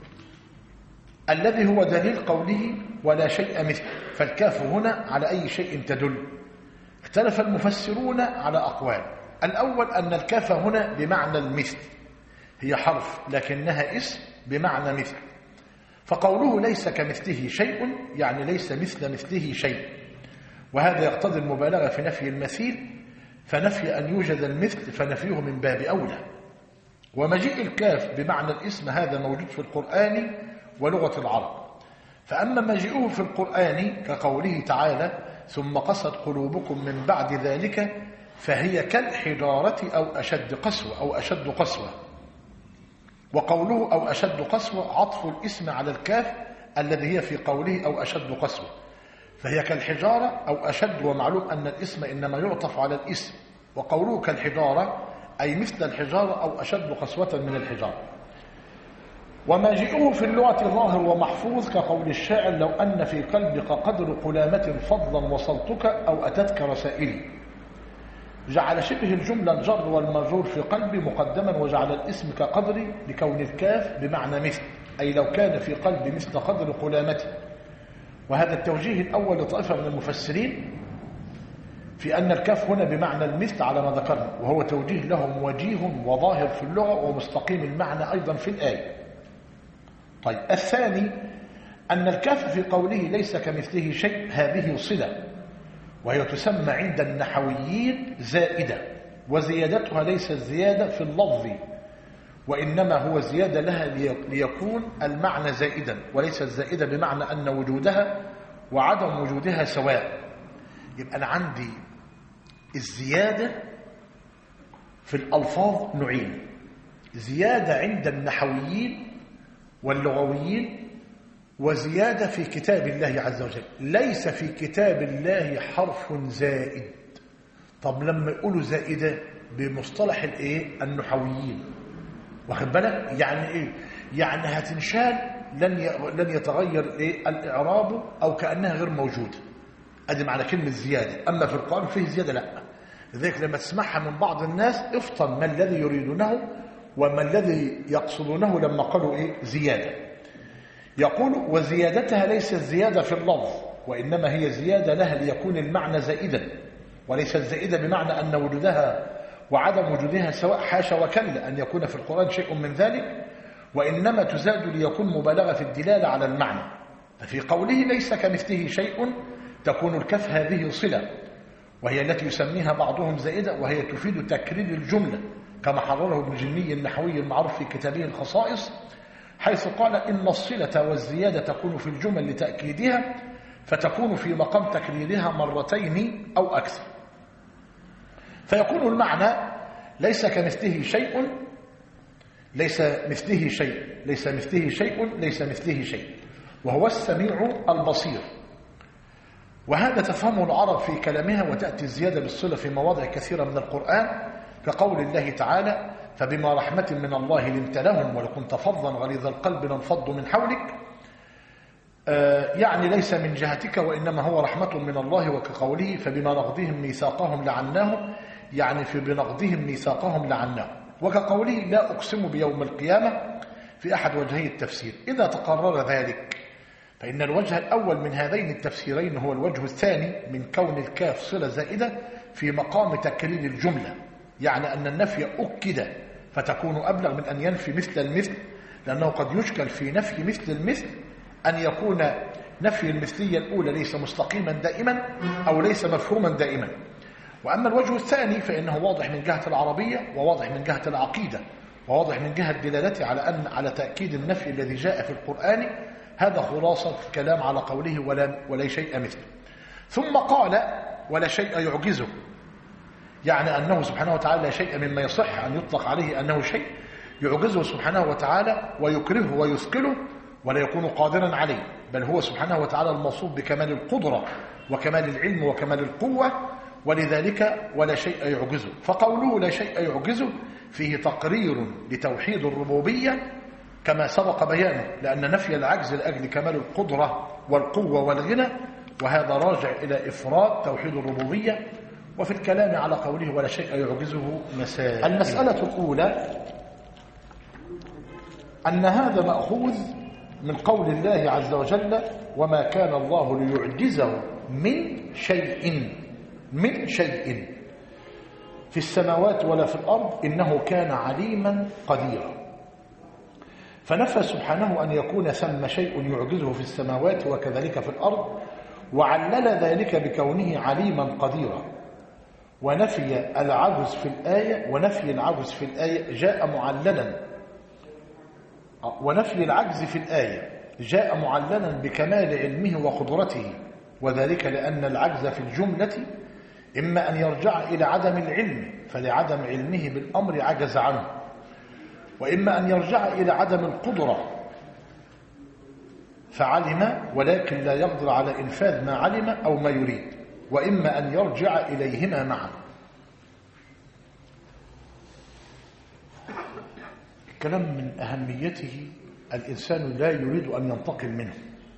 الذي هو دليل قوله ولا شيء مثله، فالكاف هنا على أي شيء تدل؟ اختلف المفسرون على أقوال. الأول أن الكاف هنا بمعنى المثل، هي حرف لكنها اسم بمعنى مثل، فقوله ليس كمثله شيء يعني ليس مثل مثله شيء، وهذا يقتضي المبالغة في نفي المثيل، فنفي أن يوجد المثل فنفيه من باب أولى. ومجيء الكاف بمعنى الاسم هذا موجود في القرآن ولغة العرب، فأما مجيئه في القرآن كقوله تعالى ثم قست قلوبكم من بعد ذلك فهي كالحجارة أو أشد قسوة أو أشد قسوة، وقوله أو أشد قسوة عطف الاسم على الكاف الذي هي في قوله أو أشد قسوة، فهي كالحجارة أو أشد، ومعلوم أن الاسم إنما يعطف على الاسم، وقوله كالحجارة أي مثل الحجارة أو أشد قسوة من الحجارة. ومجيئه في اللغة ظاهر ومحفوظ كقول الشاعر لو أن في قلبك قدر قلامة فضلا وصلتك أو أتتك رسائلي، جعل شبه الجملة الجر والمجرور في قلبي مقدما، وجعل الاسم كقدري لكون الكاف بمعنى مثل، أي لو كان في قلبي مثل قدر قلامته. وهذا التوجيه الأول لطائفة من المفسرين في أن الكاف هنا بمعنى المثل على ما ذكرنا، وهو توجيه لهم وجيه وظاهر في اللغة ومستقيم المعنى أيضا في الآية. طيب، الثاني أن الكاف في قوله ليس كمثله شيء هذه صلة، وهي تسمى عند النحويين زائدة، وزيادتها ليست زيادة في اللفظ، وإنما هو زيادة لها ليكون المعنى زائدا، وليست زائدة بمعنى أن وجودها وعدم وجودها سواء. يبقى أنا عندي الزيادة في الألفاظ نوعين: زيادة عند النحويين واللغويين، وزيادة في كتاب الله عز وجل. ليس في كتاب الله حرف زائد. طب لما يقولوا زائدة بمصطلح النحويين، واخد بالك يعني ايه؟ يعني هتنشال لن يتغير الاعراب او كانها غير موجوده. ادي معنى كلمه زياده. اما في القران فيه زياده لا. لذلك لما تسمعها من بعض الناس افطن ما الذي يريدونه وما الذي يقصدونه لما قالوا زياده. يقول وزيادتها ليست زياده في اللفظ، وانما هي زياده لها ليكون المعنى زائدا، وليست زائده بمعنى ان وجودها وعدم وجودها سواء، حاشا وكلا أن يكون في القرآن شيء من ذلك، وإنما تزاد ليكون مبالغة في الدلالة على المعنى. ففي قوله ليس كمثله شيء تكون الكاف هذه صلة، وهي التي يسميها بعضهم زائدة، وهي تفيد تكرير الجملة كما حرره ابن جني النحوي المعروف في كتابه الخصائص، حيث قال إن الصلة والزيادة تكون في الجمل لتأكيدها، فتكون في مقام تكريرها مرتين أو أكثر. فيكون المعنى ليس كمثله شيء، ليس مثله شيء، ليس مثله شيء، ليس مثله شيء، وهو السميع البصير. وهذا تفهمه العرب في كلامها، وتأتي الزيادة بالصلة في مواضع كثيرة من القرآن، كقول الله تعالى فبما رحمة من الله لنت لهم ولو كنت فظا غليظ القلب لانفضوا من حولك، يعني ليس من جهتك وإنما هو رحمة من الله. وكقوله فبما نقضهم ميثاقهم لعناهم، يعني في بنقضهم ميثاقهم لعناهم. وكقوله لا أقسم بيوم القيامة في أحد وجهي التفسير. إذا تقرر ذلك فإن الوجه الأول من هذين التفسيرين هو الوجه الثاني من كون الكاف صلة زائدة في مقام تكرير الجملة، يعني أن النفي أكد فتكون أبلغ من أن ينفي مثل المثل، لأنه قد يشكل في نفي مثل المثل أن يكون نفي المثلية الأولى ليس مستقيما دائما أو ليس مفهوما دائما. وأما الوجه الثاني فإنه واضح من جهة العربية، وواضح من جهة العقيدة، وواضح من جهة دلالته على تأكيد النفي الذي جاء في القرآن. هذا خلاصة الكلام على قوله ولا شيء مثله. ثم قال ولا شيء يعجزه، يعني أنه سبحانه وتعالى لا شيء مما يصح أن يطلق عليه أنه شيء يعجزه سبحانه وتعالى ويكرهه ويثقله ولا يكون قادرا عليه، بل هو سبحانه وتعالى الموصوف بكمال القدرة وكمال العلم وكمال القوة، ولذلك ولا شيء يعجزه. فقوله لا شيء يعجزه فيه تقرير لتوحيد الربوبية كما سبق بيانه، لأن نفي العجز لأجل كمال القدرة والقوة والغنى، وهذا راجع إلى إفراد توحيد الربوبية. وفي الكلام على قوله ولا شيء يعجزه مسائل. المسألة الأولى أن هذا مأخوذ من قول الله عز وجل وما كان الله ليعجزه من شيء في السماوات ولا في الأرض إنه كان عليما قديرا. فنفى سبحانه أن يكون ثم شيء يعجزه في السماوات وكذلك في الأرض، وعلل ذلك بكونه عليما قديرا. ونفي العجز في الآية جاء معللا، ونفي العجز في الآية جاء معللا بكمال علمه وقدرته، وذلك لأن العجز في الجملة إما أن يرجع إلى عدم العلم فلعدم علمه بالأمر عجز عنه، وإما أن يرجع إلى عدم القدرة فعلم ولكن لا يقدر على إنفاذ ما علم أو ما يريد، وإما أن يرجع إليهما معا. الكلام من أهميته الإنسان لا يريد أن ينتقل منه.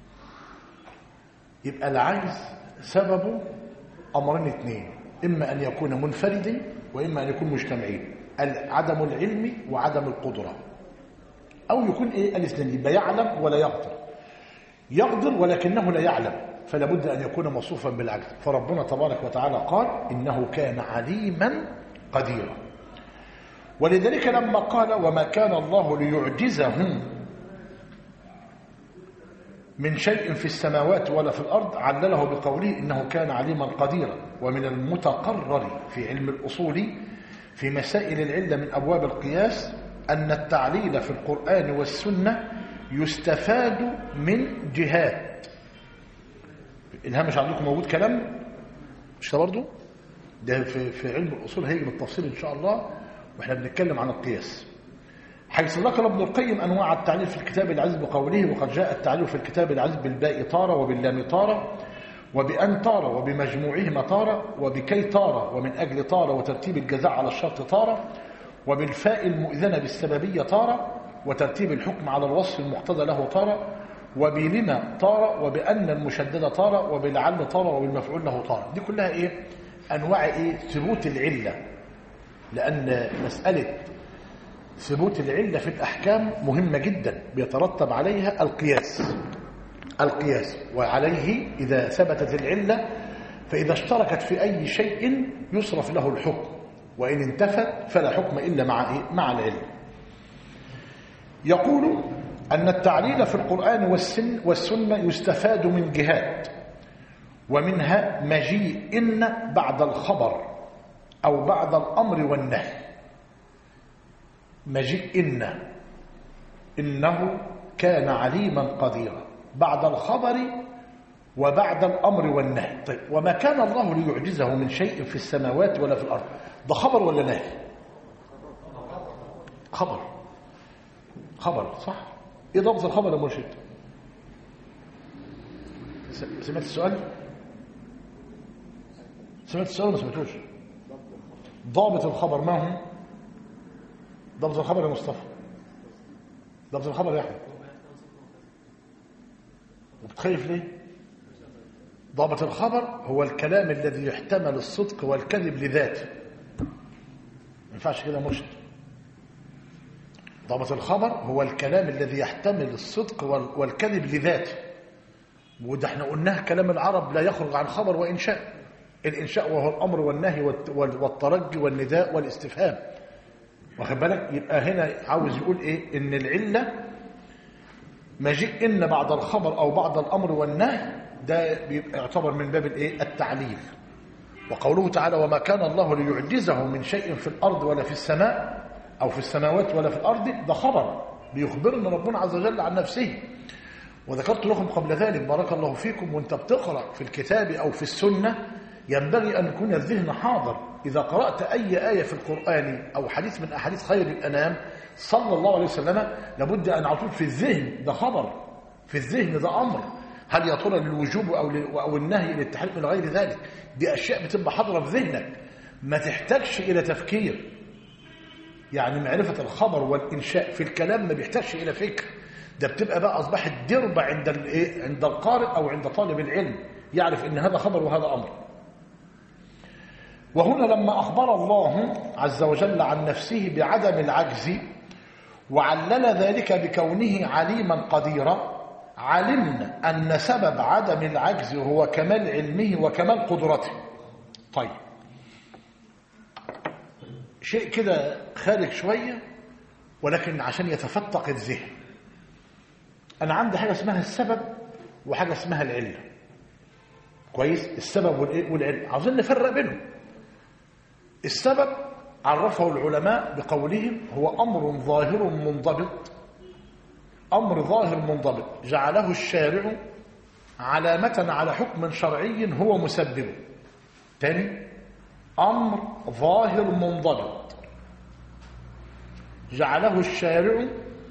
يبقى العجز سببه أمرين اثنين، إما أن يكون منفردا وإما أن يكون مجتمعين، عدم العلم وعدم القدرة، أو يكون الاثنين، يبقى يعلم ولا يقدر ولكنه لا يعلم، فلا بد أن يكون موصوفا بالعجز. فربنا تبارك وتعالى قال إنه كان عليما قديرا. ولذلك لما قال وما كان الله ليعجزه من شيء في السماوات ولا في الأرض علله بقوله إنه كان عليما قديرا. ومن المتقرر في علم الأصول في مسائل العلة من أبواب القياس أن التعليل في القرآن والسنة يستفاد من جهات. الهامش عندكم موجود كلام مش ده برضه؟ ده في علم الأصول هيجي بالتفصيل إن شاء الله وإحنا بنتكلم عن القياس. حيث ذكر ابن القيم أنواع التعليل في الكتاب العزيز بقوله وقد جاء التعليل في الكتاب العزيز بالباء تارة وباللام تارة وبأن تارة وبمجموعهما تارة وبكي تارة ومن أجل تارة وترتيب الجزاء على الشرط تارة وبالفاء المؤذنة بالسببية تارة وترتيب الحكم على الوصف المقتضى له تارة وبلما تارة وبأن المشددة تارة وبلعل تارة وبالمفعول له تارة. دي كلها أنواع ثبوت العلة، لأن مسألة ثبوت العلة في الأحكام مهمة جدا بيترتب عليها القياس وعليه إذا ثبتت العلة فإذا اشتركت في أي شيء يصرف له الحكم، وإن انتفت فلا حكم إلا مع العلم. يقول أن التعليل في القرآن والسنة يستفاد من جهات، ومنها مجيء إن بعد الخبر أو بعد الأمر والنهي. مجيء إنه كان عليما قديرا بعد الخبر وبعد الأمر والنهي. طيب وما كان الله ليعجزه من شيء في السماوات ولا في الأرض، ده خبر ولا نهي؟ خبر صح؟ ايه ضابط الخبر يا مرشد؟ سمعت السؤال ولا ما سمعتوش؟ ضابط الخبر ما هو؟ ضابط الخبر يا مصطفى، ضابط الخبر يا احمد، وبتخيف ليه؟ ضابط الخبر هو الكلام الذي يحتمل الصدق والكذب لذاته. ما ينفعش كده مرشد. ضابط الخبر هو الكلام الذي يحتمل الصدق والكذب لذاته، وده احنا قلناه كلام العرب لا يخرج عن خبر وإنشاء. الإنشاء وهو الأمر والنهي والترجي والنداء والاستفهام. واخد بالك؟ يبقى هنا عاوز يقول ايه؟ ان العله مجيء ان بعد الخبر او بعد الامر والنهي ده بيبقى يعتبر من باب الايه؟ التعليل. وقوله تعالى وما كان الله ليعجزه من شيء في الارض ولا في السماء او في السماوات ولا في الارض، ده خبر بيخبرنا ربنا عز وجل عن نفسه. وذكرت لكم قبل ذلك بارك الله فيكم، وانت بتقرا في الكتاب او في السنه ينبغي ان يكون الذهن حاضر. اذا قرات اي ايه في القران او حديث من احاديث خير الانام صلى الله عليه وسلم لابد ان على طول في الذهن ده خبر، في الذهن ده امر، هل يا ترى للوجوب او النهي للتحريم الى غير ذلك. دي اشياء بتبقى حاضره في ذهنك ما تحتاجش الى تفكير. يعني معرفه الخبر والانشاء في الكلام ما بيحتاجش الى فكر، ده بتبقى بقى اصبحت دربه عند القارئ او عند طالب العلم، يعرف ان هذا خبر وهذا امر. وهنا لما اخبر الله عز وجل عن نفسه بعدم العجز وعلل ذلك بكونه عليما قديرا، علمنا ان سبب عدم العجز هو كمال علمه وكمال قدرته. طيب شيء كده خارج شويه ولكن عشان يتفتق الذهن، انا عندي حاجه اسمها السبب وحاجه اسمها العله. كويس؟ السبب والعله عاوزين نفرق بينهم. السبب عرفه العلماء بقولهم هو امر ظاهر منضبط، امر ظاهر منضبط جعله الشارع علامه على حكم شرعي هو مسببه. تاني، امر ظاهر منضبط جعله الشارع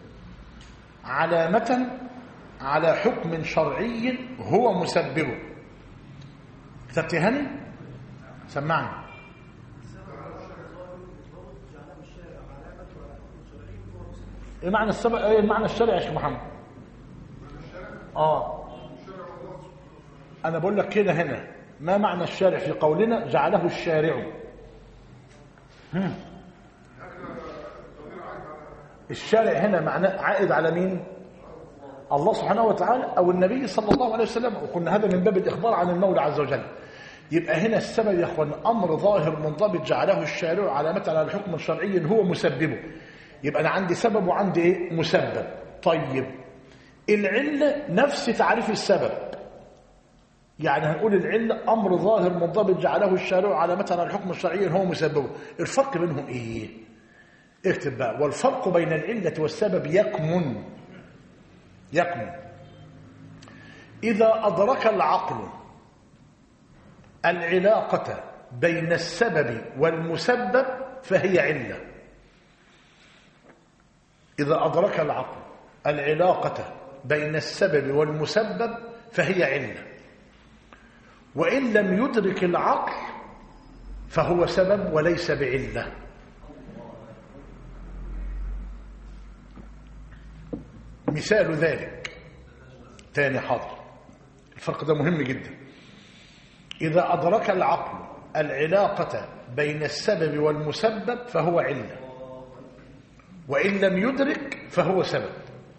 علامة على حكم شرعي هو مسببه. كتبتهاني؟ سمعني. ايه معنى السبب؟ ايه معنى الشرع يا شيخ محمد؟ انا بقول لك كده هنا، ما معنى الشارع في قولنا جعله الشارع؟ الشارع هنا معناه عائد على مين؟ الله سبحانه وتعالى او النبي صلى الله عليه وسلم، وقلنا هذا من باب الاخبار عن المولى عز وجل. يبقى هنا السبب يا اخوان امر ظاهر منضبط جعله الشارع علامه على الحكم الشرعي هو مسببه. يبقى انا عندي سبب وعندي ايه؟ مسبب. طيب العله نفس تعريف السبب، يعني هنقول العله امر ظاهر منضبط جعله الشارع علامه على الحكم الشرعي هو مسببه. الفرق بينهم ايه؟ اكتب بقى. والفرق بين العله والسبب يكمن إذا أدرك العقل العلاقة بين السبب والمسبب فهي علة. إذا أدرك العقل العلاقة بين السبب والمسبب فهي علة، وإن لم يدرك العقل فهو سبب وليس بعلة. مثال ذلك تاني حاضر، الفرق ده مهم جدا. إذا أدرك العقل العلاقة بين السبب والمسبب فهو علة، وإن لم يدرك فهو سبب.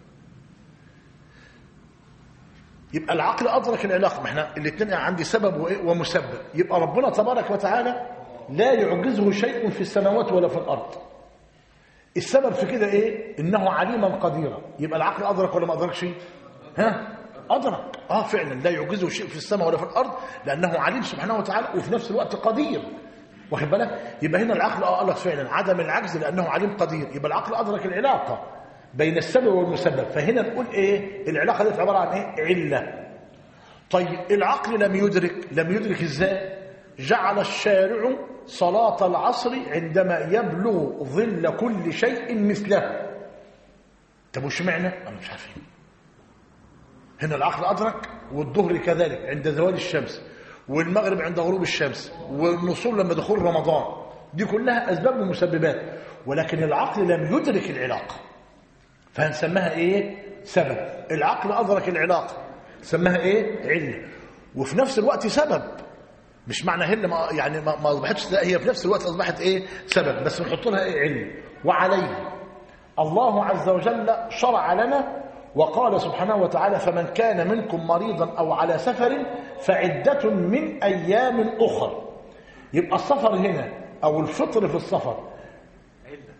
يبقى العقل أدرك العلاقة، ما احنا الاثنين عندي سبب ومسبب. يبقى ربنا تبارك وتعالى لا يعجزه شيء في السماوات ولا في الأرض. السبب في كده ايه؟ انه عليما قديرا. يبقى العقل ادرك ولا ما ادركش؟ ادرك. فعلا لا يعجزه شيء في السماء ولا في الارض لانه عليم سبحانه وتعالى وفي نفس الوقت قدير. واخد بالك؟ يبقى هنا العقل قال لك فعلا عدم العجز لانه عليم قدير. يبقى العقل ادرك العلاقه بين السبب والمسبب، فهنا نقول ايه؟ العلاقه دي عباره عن ايه؟ عله. طيب العقل لم يدرك ازاي؟ جعل الشارع صلاة العصر عندما يبلغ ظل كل شيء مثله. طب وش معنى؟ أنا مش عارفين. هنا العقل أدرك، والظهر كذلك عند زوال الشمس، والمغرب عند غروب الشمس، والنصول لما دخول رمضان. دي كلها أسباب ومسببات، ولكن العقل لم يدرك العلاقة فهنسميها إيه؟ سبب. العقل أدرك العلاقة سماها إيه؟ علة، وفي نفس الوقت سبب. مش معنى هي ما اصبحتش، لا، هي في نفس الوقت اصبحت ايه؟ سبب، بس بنحط لها ايه؟ علم. وعليه الله عز وجل شرع لنا وقال سبحانه وتعالى فمن كان منكم مريضا او على سفر فعدة من ايام اخر. يبقى السفر هنا او الفطر في السفر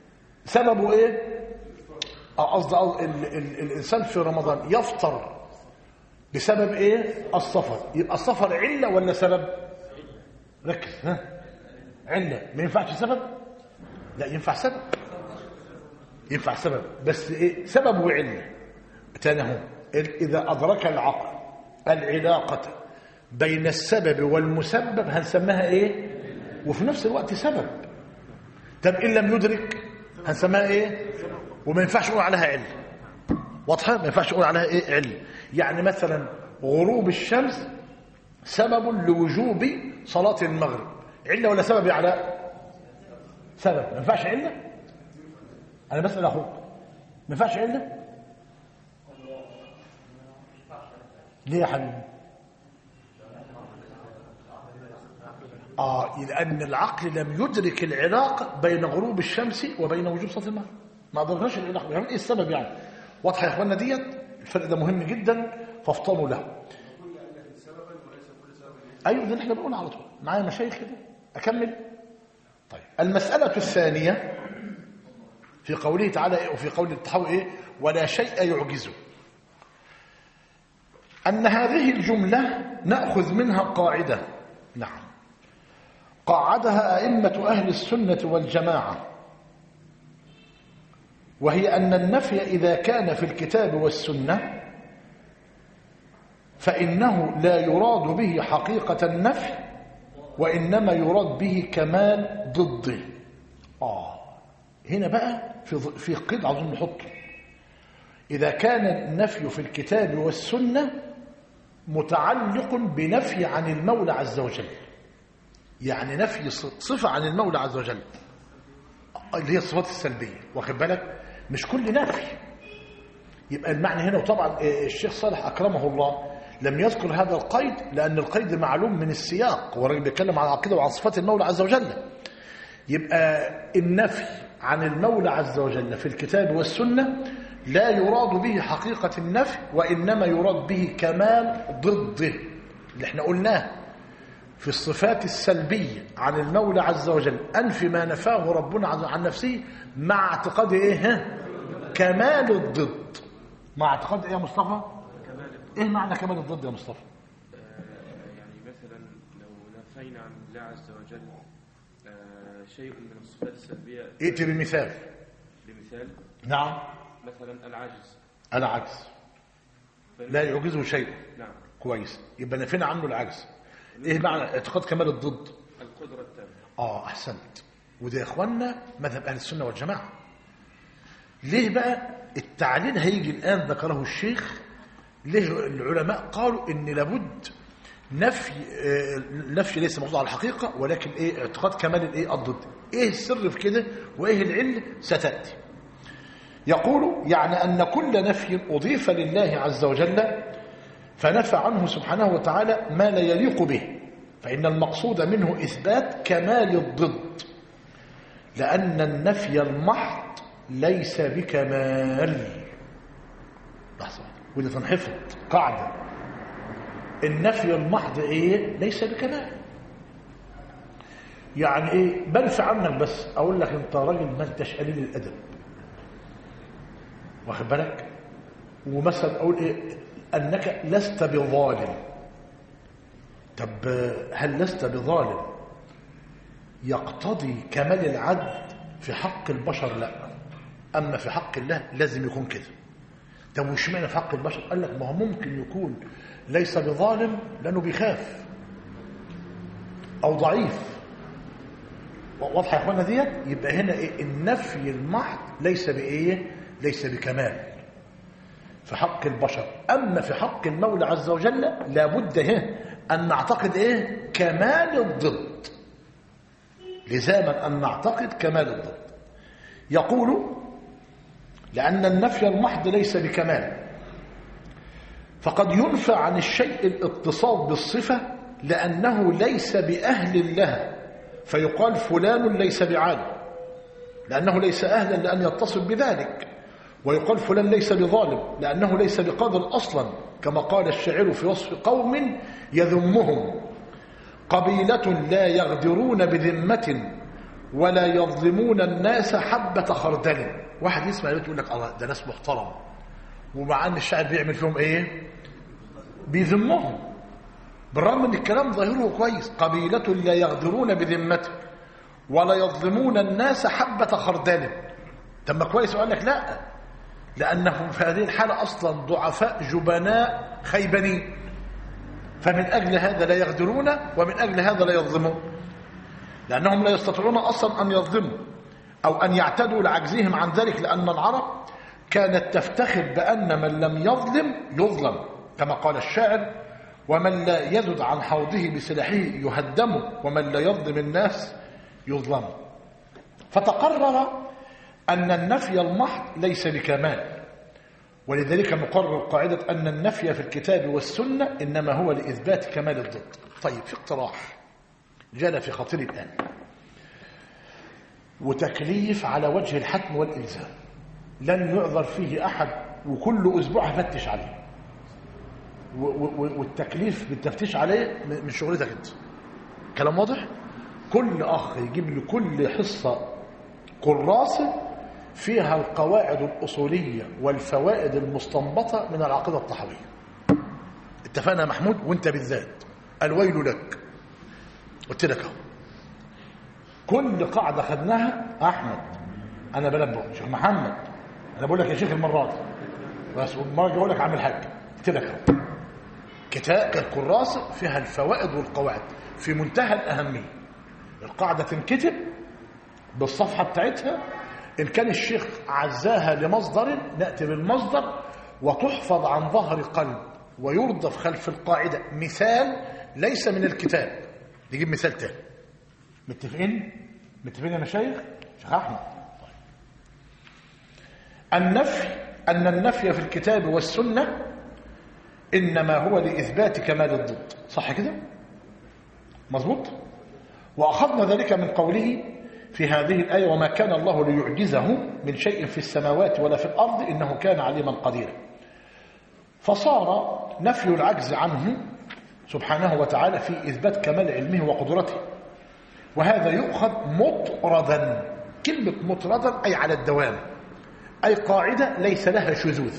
سببه ايه؟ قصدي الانسان في رمضان يفطر بسبب ايه؟ السفر. يبقى السفر عله ولا سبب؟ ركز. عله. ما ينفعش سبب؟ لا ينفع سبب، ينفع سبب، بس ايه؟ سبب وعله. تاني اهو، اذا ادرك العقل العلاقه بين السبب والمسبب هنسميها ايه؟ وفي نفس الوقت سبب. طب ان لم يدرك هنسميها ايه؟ وما ينفعش نقول عليها عله. واضحه؟ ما ينفعش نقول عليها ايه؟ عله. يعني مثلا غروب الشمس سبب لوجوب صلاه المغرب، عله ولا سبب يا علاء؟ سبب. ما ينفعش عله؟ انا بسال اخوك، ما ينفعش عله؟ ليه يا حبيبي؟ لأن العقل لم يدرك العلاقة بين غروب الشمس وبين وجوب صلاة المغرب. ما أدركناش العلاقة. يعني إيه السبب يعني؟ واضحة يا إخواننا ديت؟ الفرق ده مهم جدا فافطنوا له. أيوة ده اللي احنا بنقول على طول. معايا مشايخ كده؟ أكمل؟ طيب المسألة الثانية في قوله تعالى وفي قول التحوي إيه؟ ولا شيء يعجزه. أن هذه الجملة نأخذ منها قاعدة. نعم، قاعدها أئمة أهل السنة والجماعة، وهي أن النفي إذا كان في الكتاب والسنة فإنه لا يراد به حقيقة النفي، وإنما يراد به كمال ضده. هنا بقى في قيد عظيم نحطه. إذا كان النفي في الكتاب والسنة متعلق بنفي عن المولى عز وجل، يعني نفي صفة عن المولى عز وجل اللي هي الصفات السلبية، واخد بالك؟ مش كل نفي. يبقى المعنى هنا، وطبعا الشيخ صالح أكرمه الله لم يذكر هذا القيد لأن القيد معلوم من السياق، والراجل بيتكلم عن العقيدة وعن صفات المولى عز وجل. يبقى النفي عن المولى عز وجل في الكتاب والسنة لا يراد به حقيقة النفي، وإنما يراد به كمال ضده اللي احنا قلناه في الصفات السلبية عن المولى عز وجل. أنفي ما نفاه ربنا عن نفسه مع اعتقاد ايه؟ كمال الضد. مع اعتقاد ايه يا مصطفى؟ ايه معنى كمال الضد يا مصطفى؟ يعني مثلا لو نفينا عن الله عز وجل شيء من الصفات السلبية. ائتي بمثال. بمثال؟ نعم. مثلا العجز. العجز لا يعجزه شيء. نعم. كويس، يبقى نفينا عنه العجز. ايه معنى اعتقاد كمال الضد؟ القدرة التامة. احسنت. وده يا اخوانا مذهب اهل السنه والجماعه. ليه بقى التعليل هيجي الان ذكره الشيخ؟ ليه العلماء قالوا ان لابد نفي ليس موضوع على الحقيقه، ولكن ايه؟ اعتقاد كمال الايه؟ الضد. ايه السر في كده وايه العله؟ ستاتي. يقول يعني ان كل نفي اضيف لله عز وجل فنفى عنه سبحانه وتعالى ما لا يليق به، فإن المقصود منه إثبات كمال الضد، لأن النفي المحض ليس بكمال. لحظة، ودي تنحفظ قاعدة. النفي المحض إيه؟ ليس بكمال. يعني إيه؟ بنفي عنك بس أقول لك أنت راجل ما أنتش قليل الأدب، واخد بالك؟ ومثلا أقول إيه؟ أنك لست بظالم. طب هل لست بظالم يقتضي كمال العدل في حق البشر؟ لا. أما في حق الله لازم يكون كده. طب وش معنى في حق البشر؟ قال لك ما هو ممكن يكون ليس بظالم لأنه بيخاف أو ضعيف. واضحة يا أخوانا ديت؟ يبقى هنا إيه؟ النفي المحض ليس بإيه؟ ليس بكمال في حق البشر. أما في حق المولى عز وجل لابد أن نعتقد إيه؟ كمال الضد. لزاما أن نعتقد كمال الضد. يقول لأن النفي المحض ليس بكمال، فقد ينفى عن الشيء الاتصاف بالصفة لأنه ليس بأهل لها، فيقال فلان ليس بعالم لأنه ليس أهلا لأن يتصف بذلك، ويقال فلان ليس بظالم لأنه ليس بقادر أصلا، كما قال الشاعر في وصف قوم يذمهم: قبيلة لا يغدرون بذمة ولا يظلمون الناس حبة خردل. واحد يسمع يقول لك الله ده ناس محترم، ومع ان الشاعر بيعمل فيهم ايه؟ بيذمهم، بالرغم ان الكلام ظاهره كويس. قبيلة لا يغدرون بذمته ولا يظلمون الناس حبة خردل. تم كويس. وقال لك لا، لأنهم في هذه الحالة أصلا ضعفاء جبناء خيبانين، فمن أجل هذا لا يغدرون ومن أجل هذا لا يظلمون، لأنهم لا يستطيعون أصلا أن يظلموا أو أن يعتدوا لعجزهم عن ذلك، لأن العرب كانت تفتخر بأن من لم يظلم يظلم، كما قال الشاعر: ومن لا يذد عن حوضه بسلاحه يهدم ومن لا يظلم الناس يظلم. فتقرر أن النفي المحض ليس بكمال، ولذلك نقرر قاعدة أن النفي في الكتاب والسنة إنما هو لإثبات كمال الضد. طيب، في اقتراح جاء في خاطري الآن، وتكليف على وجه الحتم والإلزام، لن يعذر فيه أحد، وكل أسبوع هفتش عليه، والتكليف بالتفتيش عليه من شغلتك انت. كلام واضح؟ كل أخ يجيب لي كل حصة كراسة فيها القواعد الأصولية والفوائد المستنبطة من العقيدة الطحاوية. اتفقنا يا محمود؟ وانت بالذات الويل لك. قلت لك اهو كل قاعدة خدناها. أحمد أنا بنبه شيخ محمد، أنا بقول لك يا شيخ المرة دي بس، والمرة أقول لك عامل حاجة. قلت لك اهو كتاب الكراسة فيها الفوائد والقواعد في منتهى الأهمية. القاعدة تنكتب بالصفحة بتاعتها، إن كان الشيخ عزاها لمصدر نأتي بالمصدر، وتحفظ عن ظهر قلب، ويرضف خلف القاعدة مثال ليس من الكتاب. نجيب مثال تاني. متفقين يا مشايخ؟ شيخ أحمد. أن النفي في الكتاب والسنة إنما هو لإثبات كمال الضد. صح كده؟ مظبوط؟ وأخذنا ذلك من قوله في هذه الآية: وما كان الله ليعجزه من شيء في السماوات ولا في الأرض إنه كان عليما قديرا. فصار نفي العجز عنه سبحانه وتعالى في إثبات كمال علمه وقدرته، وهذا يؤخذ مطردا. كلمة مطردا أي على الدوام، أي قاعدة ليس لها شذوذ.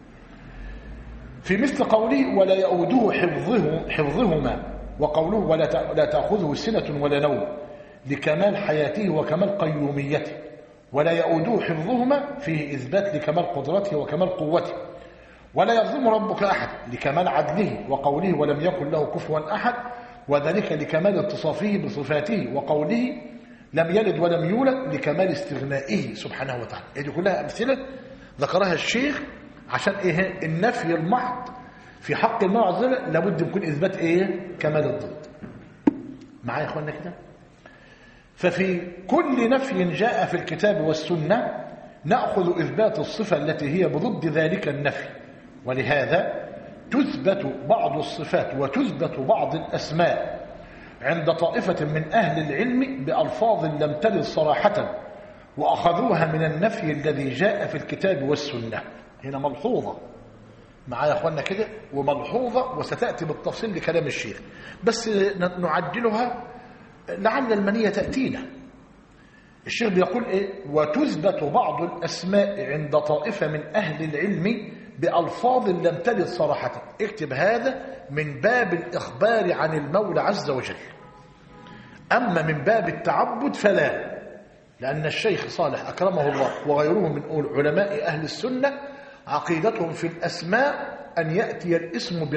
في مثل قوله: ولا يؤوده حفظهما، وقوله: لا تأخذه سنة ولا نوم، لكمال حياته وكمال قيوميته. ولا يؤوده حفظهما فيه إثبات لكمال قدرته وكمال قوته. ولا يظلم ربك أحد لكمال عدله، وقوله: ولم يكن له كفوا أحد، وذلك لكمال اتصافه بصفاته، وقوله: لم يلد ولم يولد، لكمال استغنائه سبحانه وتعالى. هذه كلها أمثلة ذكرها الشيخ عشان إيه؟ النفي المحض في حق الله عز وجل لابد يكون إثبات إيه؟ كمال الضد. معايا يا إخواننا كده؟ ففي كل نفي جاء في الكتاب والسنة نأخذ إثبات الصفة التي هي بضد ذلك النفي، ولهذا تثبت بعض الصفات وتثبت بعض الأسماء عند طائفة من أهل العلم بألفاظ لم ترد صراحة، وأخذوها من النفي الذي جاء في الكتاب والسنة. هنا ملحوظة معايا يا أخوانا كده، وملحوظة وستأتي بالتفصيل لكلام الشيخ، بس نعجلها لعل المنية تأتينا. الشيخ بيقول إيه؟ وتثبت بعض الأسماء عند طائفة من أهل العلم بألفاظ لم ترد صراحة. اكتب هذا من باب الإخبار عن المولى عز وجل. أما من باب التعبد فلا، لأن الشيخ صالح أكرمه الله وغيره من علماء أهل السنة عقيدتهم في الأسماء أن يأتي الاسم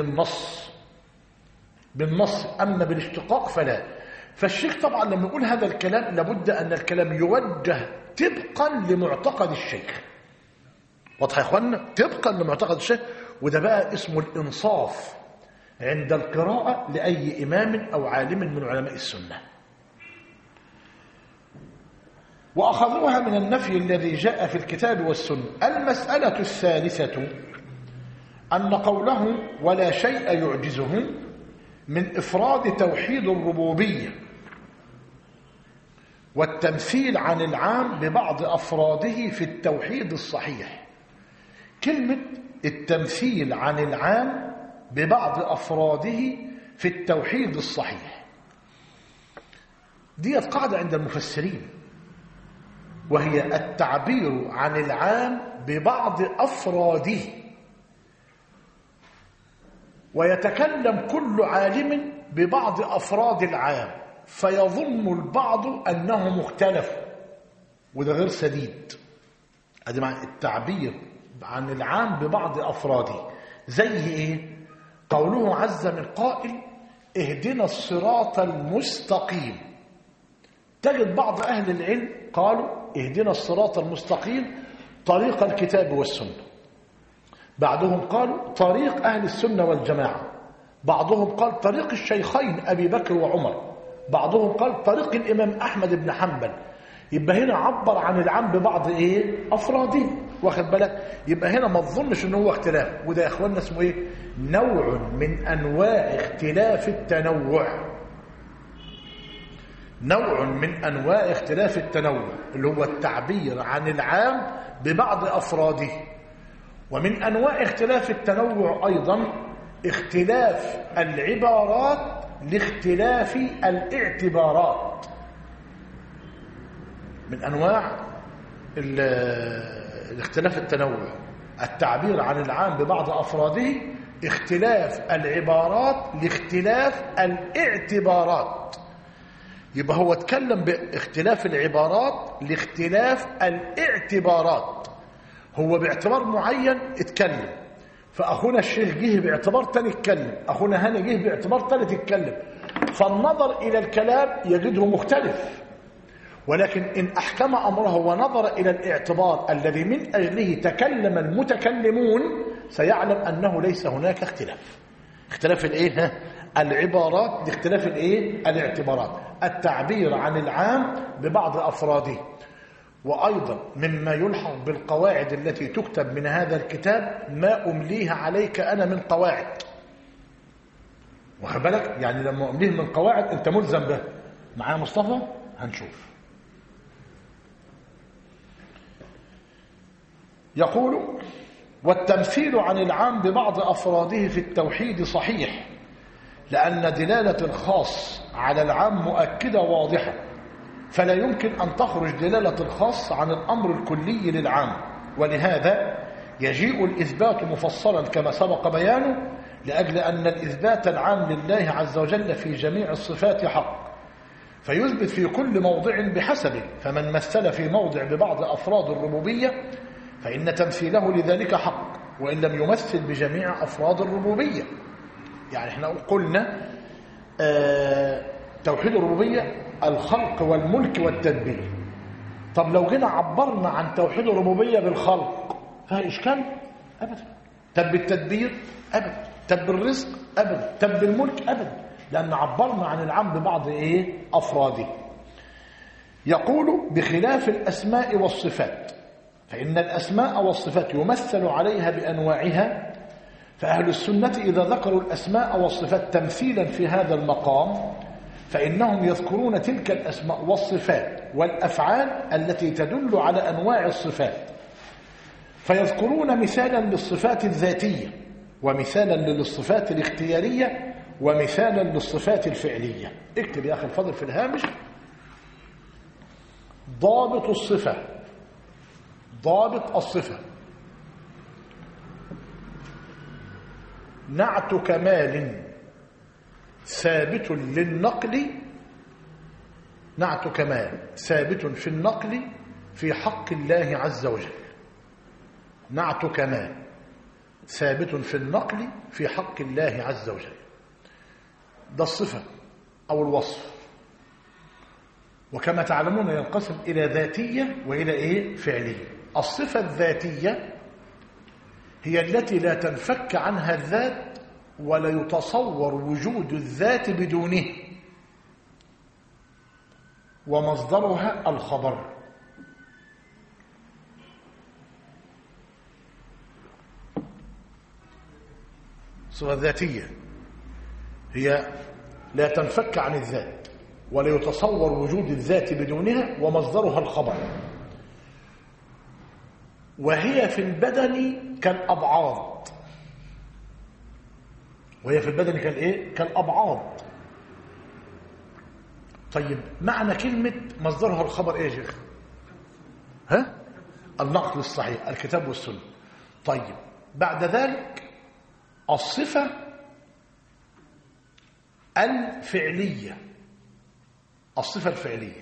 بالنص، أما بالاشتقاق فلا. فالشيخ طبعا لما يقول هذا الكلام لابد أن الكلام يوجه طبقا لمعتقد الشيخ. واضح يا إخوانا؟ طبقا لمعتقد الشيخ، وده بقى اسمه الإنصاف عند القراءة لأي إمام أو عالم من علماء السنة. وأخذوها من النفي الذي جاء في الكتاب والسنة. المسألة الثالثة أن قوله ولا شيء يعجزه من إفراد توحيد الربوبية والتمثيل عن العام ببعض أفراده في التوحيد الصحيح. كلمة التمثيل عن العام ببعض أفراده في التوحيد الصحيح دي قاعدة عند المفسرين. وهي التعبير عن العام ببعض أفراده. ويتكلم كل عالم ببعض أفراد العام فيظن البعض أنه مختلف، وده غير سديد. ادي معنى التعبير عن العام ببعض أفراده. زي إيه؟ قوله عز من قائل اهدنا الصراط المستقيم. تجد بعض أهل العلم قالوا اهدنا الصراط المستقيم طريق الكتاب والسنة، بعضهم قالوا طريق أهل السنة والجماعة، بعضهم قال طريق الشيخين أبي بكر وعمر، بعضهم قال طريق الإمام أحمد بن حنبل. يبقى هنا عبر عن العام ببعض أفراده، واخد بالك؟ يبقى هنا ما تظنش ان هو اختلاف، وده يا اخواننا اسمه ايه؟ نوع من انواع اختلاف التنوع. نوع من انواع اختلاف التنوع اللي هو التعبير عن العام ببعض افراده. ومن انواع اختلاف التنوع ايضا اختلاف العبارات لاختلاف الاعتبارات. من انواع الاختلاف التنوع التعبير عن العام ببعض أفراده، اختلاف العبارات لاختلاف الاعتبارات. يبقى هو اتكلم باختلاف العبارات لاختلاف الاعتبارات. هو باعتبار معين اتكلم، فأخونا الشيخ جه باعتبار تاني اتكلم، أخونا هاني جه باعتبار تالت اتكلم، فالنظر إلى الكلام يجده مختلف. ولكن إن أحكم أمره ونظر إلى الاعتبار الذي من أجله تكلم المتكلمون سيعلم أنه ليس هناك اختلاف. اختلاف العبارات لاختلاف الاعتبارات، التعبير عن العام ببعض أفراده. وأيضا مما يلحق بالقواعد التي تكتب من هذا الكتاب ما أمليها عليك أنا من قواعد، واخد بالك؟ يعني لما أمليه من قواعد أنت ملزم به. معايا مصطفى؟ هنشوف. يقول والتمثيل عن العام ببعض أفراده في التوحيد صحيح، لأن دلالة الخاص على العام مؤكدة واضحة، فلا يمكن أن تخرج دلالة الخاص عن الأمر الكلي للعام. ولهذا يجيء الإثبات مفصلا كما سبق بيانه، لأجل أن الإثبات العام لله عز وجل في جميع الصفات حق، فيثبت في كل موضع بحسبه. فمن مثل في موضع ببعض أفراد الربوبية فإن تمثيله لذلك حق، وإن لم يمثل بجميع أفراد الربوبية. يعني احنا قلنا توحيد الربوبية الخلق والملك والتدبير. طب لو جينا عبرنا عن توحيد الربوبية بالخلق فهل إشكال؟ أبدا. طب بالتدبير؟ أبدا. طب بالرزق؟ أبدا. طب بالملك؟ أبدا، لأن عبرنا عن العام ببعض أفراده. يقول بخلاف الأسماء والصفات، فإن الأسماء والصفات يمثل عليها بأنواعها، فأهل السنة إذا ذكروا الأسماء والصفات تمثيلا في هذا المقام فإنهم يذكرون تلك الأسماء والصفات والأفعال التي تدل على أنواع الصفات، فيذكرون مثالا للصفات الذاتية، ومثالا للصفات الاختيارية، ومثالا للصفات الفعلية. اكتب يا أخي الفضل في الهامش ضابط الصفة. ضابط الصفة نعت كمال ثابت للنقل، نعت كمال ثابت في النقل في حق الله عز وجل. نعت كمال ثابت في النقل في حق الله عز وجل. ده الصفة أو الوصف. وكما تعلمون ينقسم إلى ذاتية وإلى فعلية. الصفة الذاتية هي التي لا تنفك عنها الذات ولا يتصور وجود الذات بدونه، ومصدرها الخبر. الصفة الذاتية هي لا تنفك عن الذات ولا يتصور وجود الذات بدونها، ومصدرها الخبر. وهي في البدن كالأبعاض. وهي في البدن كالأبعاض. طيب معنى كلمة مصدرها الخبر ايه يا شيخ؟ النقل الصحيح، الكتاب والسنة. طيب بعد ذلك الصفة الفعلية. الصفة الفعلية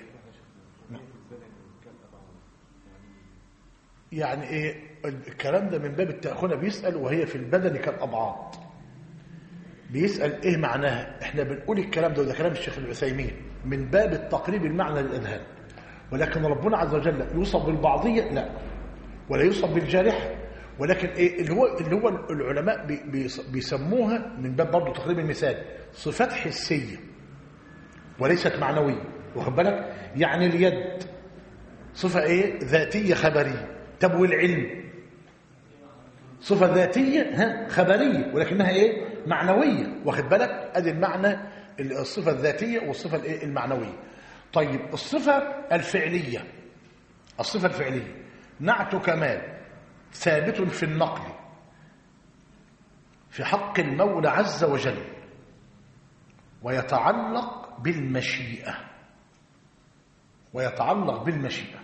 يعني ايه؟ الكلام ده من باب التأخذ بيسأل وهي في البدن كالأبعاد. بيسأل ايه معناها. احنا بنقول الكلام ده وده كلام الشيخ العثيمين من باب التقريب المعنى للأذهان، ولكن ربنا عز وجل يوصف بالبعضية لا، ولا يوصف بالجارحة، ولكن ايه اللي هو العلماء بيسموها من باب برضه تقريب المثال صفات حسية وليست معنوية. واخد بالك؟ يعني اليد صفة ايه؟ ذاتية خبرية. طب والعلم صفة ذاتية خبرية ولكنها ايه؟ معنوية. واخد بالك؟ ادي المعنى الصفة الذاتية والصفة الايه؟ المعنوية. طيب الصفة الفعلية. الصفة الفعلية نعت كمال ثابت في النقل في حق المولى عز وجل، ويتعلق بالمشيئة. ويتعلق بالمشيئة.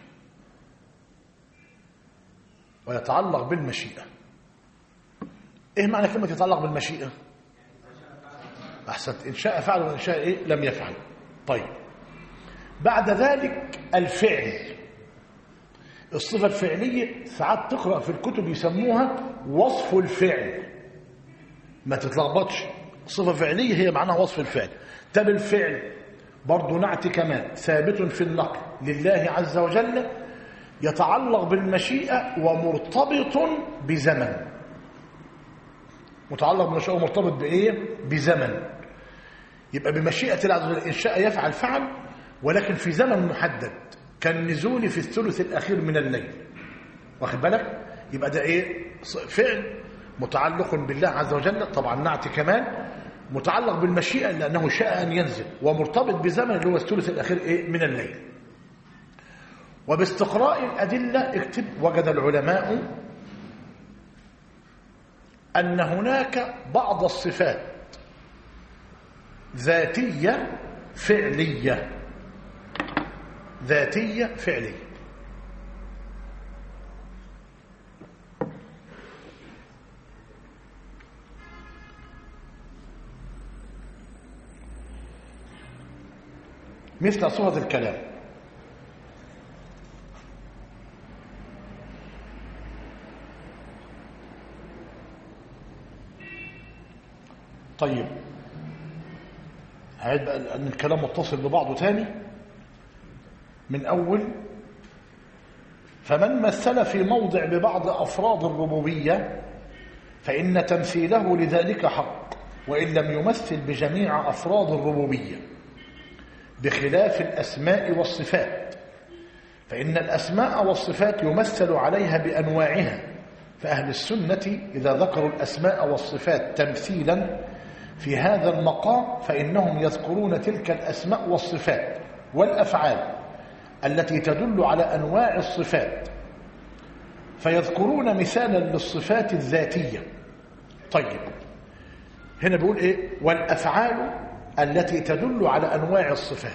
ويتعلق بالمشيئة. ايه معنى كلمة يتعلق بالمشيئة؟ احسنت. ان شاء فعل وان شاء ايه؟ لم يفعل. طيب بعد ذلك الفعل. الصفة الفعلية ساعات تقرأ في الكتب يسموها وصف الفعل. ما تتلخبطش، صفة فعلية هي معناها وصف الفعل. طب الفعل برضه نعت كمان ثابت في النقل لله عز وجل، يتعلق بالمشيئة ومرتبط بزمن. متعلق بالمشيئة ومرتبط بإيه؟ بزمن. يبقى بمشيئة الله عز وجل إن شاء يفعل فعل، ولكن في زمن محدد كالنزول في الثلث الأخير من الليل. واخد بالك؟ يبقى ده إيه؟ فعل متعلق بالله عز وجل. طبعا نعت كمان متعلق بالمشيئة لأنه شاء أن ينزل، ومرتبط بزمن اللي هو الثلث الأخير إيه؟ من الليل. وباستقراء الأدلة اكتب وجد العلماء أن هناك بعض الصفات ذاتية فعلية. ذاتية فعلية. مثل صفة الكلام. طيب هعيد بقى لأن الكلام متصل ببعضه تاني من أول. فمن مثل في موضع ببعض أفراد الربوبية فإن تمثيله لذلك حق، وإن لم يمثل بجميع أفراد الربوبية، بخلاف الأسماء والصفات، فإن الأسماء والصفات يمثل عليها بأنواعها. فأهل السنة إذا ذكروا الأسماء والصفات تمثيلا في هذا المقام فإنهم يذكرون تلك الأسماء والصفات والأفعال التي تدل على أنواع الصفات، فيذكرون مثالا للصفات الذاتية. طيب هنا بيقول إيه؟ والأفعال التي تدل على أنواع الصفات.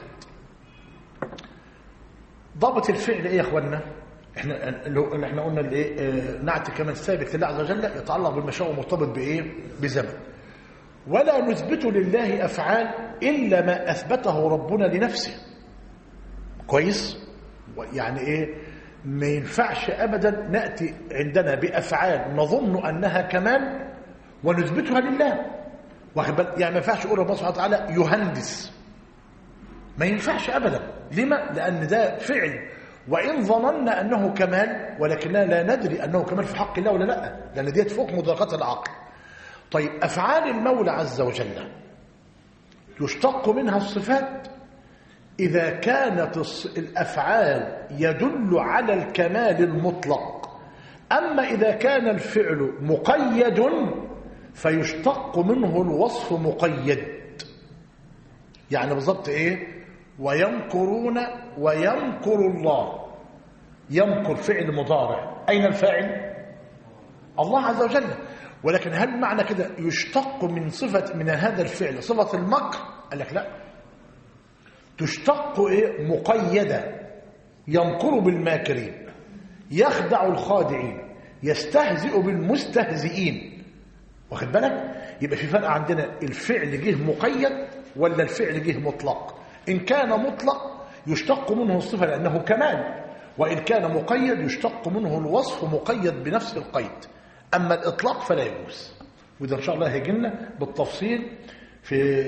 ضابط الفعل إيه يا أخوانا؟ احنا قلنا الايه؟ نعت كمان ثابت لله عز وجل يتعلق بالمشاء ومرتبط بايه؟ بزمن. ولا نثبت لله افعال الا ما اثبته ربنا لنفسه. كويس؟ يعني ايه؟ ما ينفعش ابدا ناتي عندنا بافعال نظن انها كمال ونثبتها لله. يعني ما ينفعش يقول ربنا سبحانه وتعالى يهندس، ما ينفعش ابدا. لما؟ لان ده فعل، وإن ظننا أنه كمال ولكننا لا ندري أنه كمال في حق الله ولا لا، لأن ديت فوق مدركات العقل. طيب أفعال المولى عز وجل يشتق منها الصفات إذا كانت الأفعال يدل على الكمال المطلق. أما إذا كان الفعل مقيد فيشتق منه الوصف مقيد. يعني بالضبط إيه؟ ويمكرون ويمكر الله. يمكر فعل مضارع، أين الفاعل؟ الله عز وجل. ولكن هل معنى كده يشتق من صفة من هذا الفعل صفة المكر؟ قال لك لا، تشتق إيه؟ مقيدة. يمكر بالماكرين. يخدع الخادعين، يستهزئ بالمستهزئين. واخد بالك؟ يبقى في فرق عندنا الفعل جه مقيد ولا الفعل جه مطلق. إن كان مطلق يشتق منه الصفة لأنه كمال، وإن كان مقيد يشتق منه الوصف مقيد بنفس القيد. أما الإطلاق فلا يجوز، وده إن شاء الله هيجينا بالتفصيل في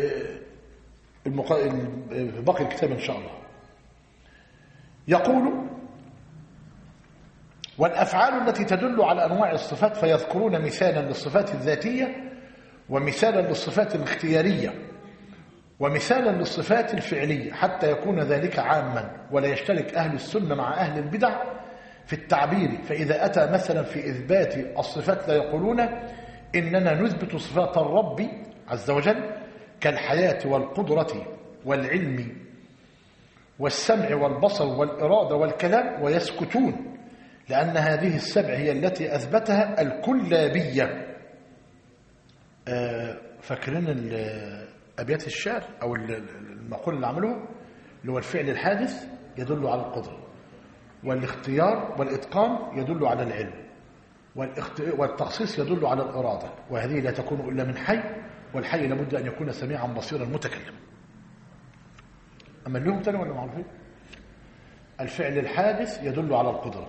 باقي الكتاب إن شاء الله. يقول: والأفعال التي تدل على أنواع الصفات فيذكرون مثالا للصفات الذاتية، ومثالا للصفات الاختيارية، ومثالا للصفات الفعلية، حتى يكون ذلك عاما، ولا يشترك أهل السنة مع أهل البدع في التعبير. فإذا أتى مثلا في إثبات الصفات لا يقولون إننا نثبت صفات الرب عز وجل كالحياة والقدرة والعلم والسمع والبصر والإرادة والكلام، ويسكتون، لأن هذه السبع هي التي أثبتها الكلابية. فاكرين أبيات الشعر أو المقول اللي عملوه، اللي هو الفعل الحادث يدل على القدرة، والاختيار والإتقان يدل على العلم، والتخصيص يدل على الإرادة، وهذه لا تكون إلا من حي، والحي لابد أن يكون سميعا بصيرا متكلم. أما اليوم تاني ولا معروفين؟ الفعل الحادث يدل على القدرة،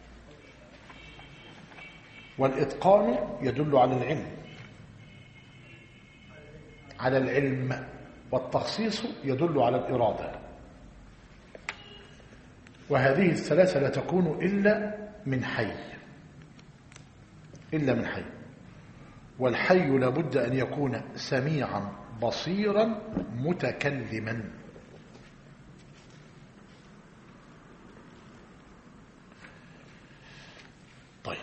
والإتقان يدل على العلم، والتخصيص يدل على الإرادة، وهذه الثلاثة لا تكون إلا من حي، والحي لابد أن يكون سميعا بصيرا متكلما. طيب،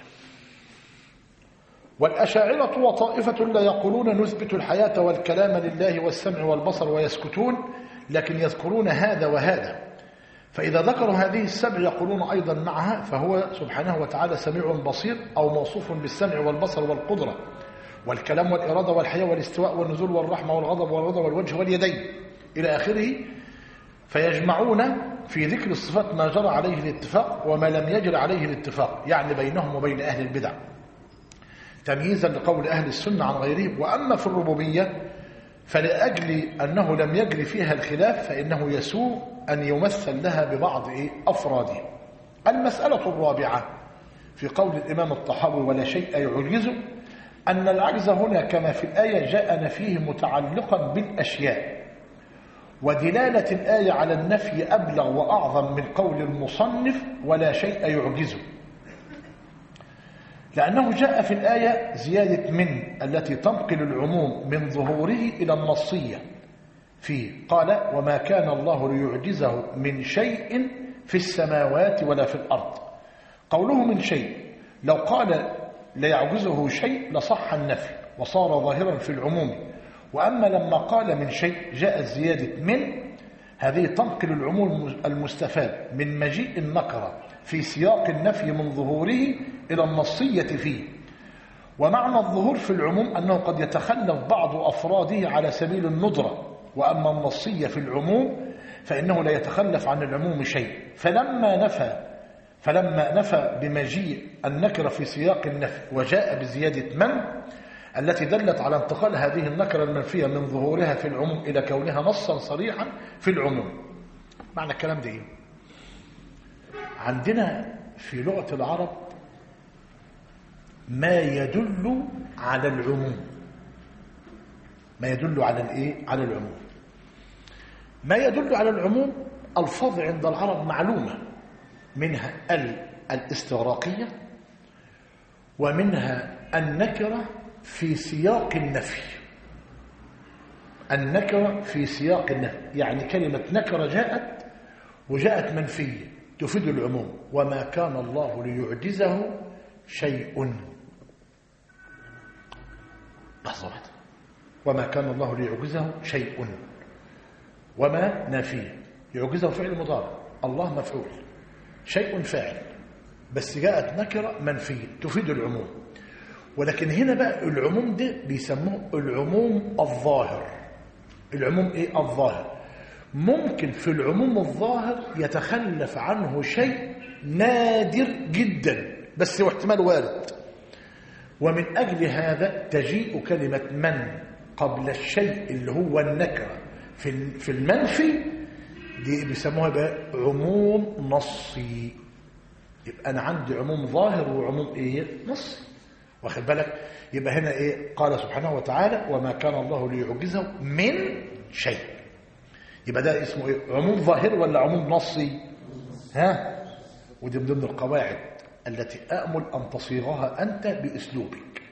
والأشاعرة وطائفة لا يقولون نثبت الحياة والكلام لله والسمع والبصر ويسكتون، لكن يذكرون هذا وهذا. فإذا ذكروا هذه السبع يقولون أيضا معها فهو سبحانه وتعالى سميع بصير، أو موصوف بالسمع والبصر والقدرة والكلام والإرادة والحياة والاستواء والنزول والرحمة والغضب والرضا والوجه واليدين إلى آخره. فيجمعون في ذكر الصفات ما جرى عليه الاتفاق وما لم يجر عليه الاتفاق، يعني بينهم وبين أهل البدع، تمييزا لقول أهل السنة عن غيرهم. وأما في الربوبية فلأجل أنه لم يجري فيها الخلاف فإنه يسوء أن يمثل لها ببعض أفرادها. المسألة الرابعة في قول الإمام الطحاوي: ولا شيء يعجزه، أن العجز هنا كما في الآية جاء نفيه متعلقا بالأشياء، ودلالة الآية على النفي أبلغ وأعظم من قول المصنف ولا شيء يعجزه، لأنه جاء في الآية زيادة من التي تنقل العموم من ظهوره إلى النصية فيه. قال: وما كان الله ليعجزه من شيء في السماوات ولا في الأرض. قوله من شيء، لو قال لا يعجزه شيء لصح النفي وصار ظاهرا في العموم. وأما لما قال من شيء جاءت زيادة من، هذه تنقل العموم المستفاد من مجيء النكرة في سياق النفي من ظهوره إلى النصية فيه. ومعنى الظهور في العموم أنه قد يتخلف بعض أفراده على سبيل الندرة، وأما النصية في العموم فإنه لا يتخلف عن العموم شيء. فلما نفى بمجيء النكرة في سياق النفي وجاء بزيادة من التي دلت على انتقال هذه النكرة المنفية من ظهورها في العموم إلى كونها نصا صريحا في العموم. معنى الكلام ده إيه؟ عندنا في لغة العرب ما يدل على العموم، ما يدل على الإيه؟ على العموم. ما يدل على العموم ألفاظ عند العرب معلومة، منها الاستغراقية، ومنها النكرة في سياق النفي. النكرة في سياق النفي يعني كلمة نكرة جاءت وجاءت منفية تفيد العموم. وما كان الله ليعجزه شيء. لحظة واحدة. وما كان الله ليعجزه شيء، وما نافية، يعجزه فعل مضارع، الله مفعول، شيء فاعل، بس جاءت نكرة منفية تفيد العموم. ولكن هنا بقى العموم ده بيسموه العموم الظاهر. العموم ايه؟ الظاهر. ممكن في العموم الظاهر يتخلف عنه شيء نادر جدا بس هو احتمال وارد. ومن أجل هذا تجيء كلمة من قبل الشيء اللي هو النكرة في المنفي دي بيسموها بقى عموم نصي. يبقى أنا عندي عموم ظاهر وعموم نصي، واخد بالك؟ يبقى هنا قال سبحانه وتعالى وما كان الله ليعجزه من شيء. يبقى ده اسمه عموم ظاهر ولا عموم نصي؟ ودي من ضمن القواعد التي آمل أن تصيغها أنت بأسلوبك.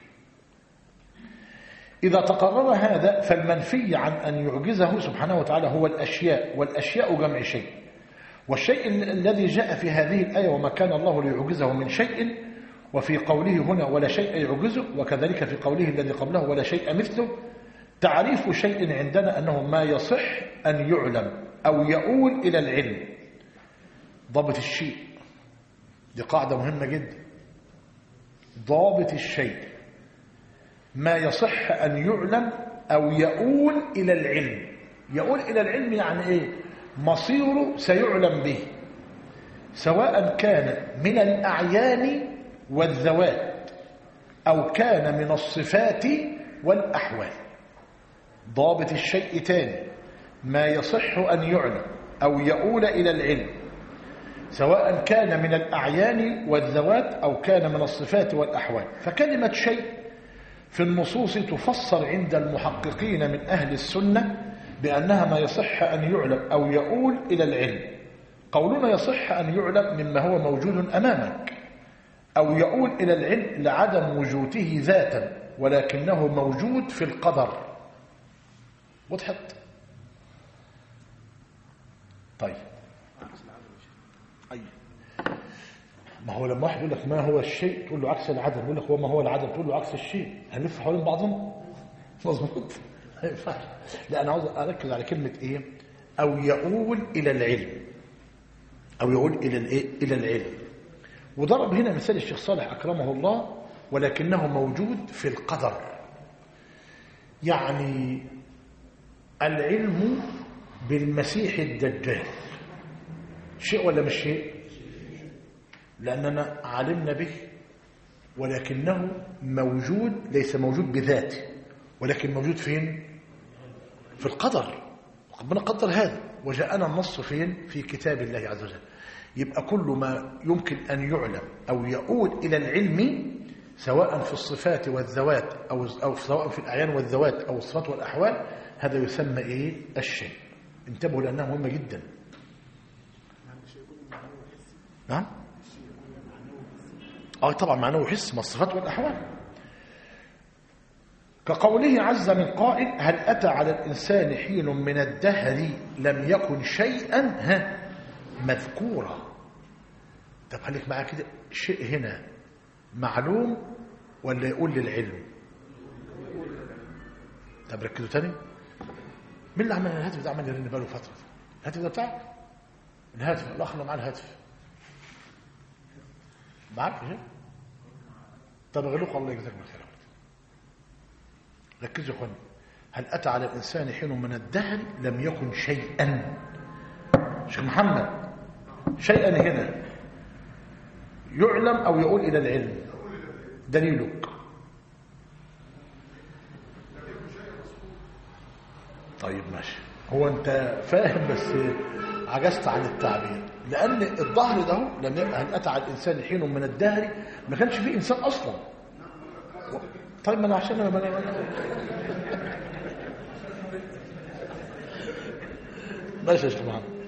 إذا تقرر هذا فالمنفي عن أن يعجزه سبحانه وتعالى هو الأشياء، والأشياء جمع شيء. والشيء الذي جاء في هذه الآية وما كان الله ليعجزه من شيء، وفي قوله هنا ولا شيء يعجزه، وكذلك في قوله الذي قبله ولا شيء مثله، تعريف شيء عندنا أنه ما يصح أن يعلم أو يؤول إلى العلم. ضابط الشيء دي قاعدة مهمة جدا. ضابط الشيء ما يصح أن يعلم أو يؤول إلى العلم. يؤول إلى العلم يعني مصيره سيعلم به، سواء كان من الأعيان والذوات أو كان من الصفات والأحوال. ضابط الشيء تاني ما يصح أن يعلم أو يؤول إلى العلم، سواء كان من الأعيان والذوات أو كان من الصفات والأحوال. فكلمة شيء في النصوص تفسر عند المحققين من أهل السنة بأنها ما يصح أن يعلم أو يؤول إلى العلم. قولنا يصح أن يعلم مما هو موجود أمامك، أو يؤول إلى العلم لعدم وجوده ذاتا ولكنه موجود في القدر. وضحت؟ طيب ما هو لما واحد يقول لك ما هو الشيء تقول له عكس العدم، يقول لك هو ما هو العدم تقول له عكس الشيء، هنلف حوالين بعضنا؟ مظبوط؟ ما ينفعش. لا أنا عاوز أركز على كلمة أو يؤول إلى العلم، أو يؤول إلى العلم. وضرب هنا مثال الشيخ صالح أكرمه الله ولكنه موجود في القدر. يعني العلم بالمسيح الدجال شيء ولا مش شيء؟ لأننا علمنا به ولكنه موجود، ليس موجود بذاته ولكن موجود فين؟ في القدر. ربنا قدر هذا وجاءنا النص فين؟ في كتاب الله عز وجل. يبقى كل ما يمكن أن يعلم أو يؤول إلى العلم سواء في الصفات والذوات أو سواء في الأعيان والذوات أو الصفات والأحوال، هذا يسمى الشيء. انتبهوا لأنها مهمة جدا. نعم؟ طبعا معناه حس، ما الصفات والأحوال. كقوله عز من قائل هل أتى على الإنسان حين من الدهر لم يكن شيئا مذكورا. طب خليك معايا كده، شيء هنا معلوم ولا يقول للعلم؟ طب ركزوا تاني. مين اللي عمل الهاتف ده؟ عمل يرن باله فترة. الهاتف ده بتاعك؟ الهاتف الأخ اللي معاه الهاتف معاك ايه؟ طب غلوق الله يجزاكم الخير. ركزوا يا اخواني. هل أتى على الإنسان حين من الدهر لم يكن شيئا. شيخ محمد شيئا هنا يعلم أو يقول إلى العلم، دليلك. طيب ماشي، هو أنت فاهم بس عجزت عن التعبير، لأن الظهر ده هل أتى على الإنسان حين من الدهر ما كانش فيه إنسان أصلا. طيب ما أنا عشان أنا ماشي يا شيخ محمد.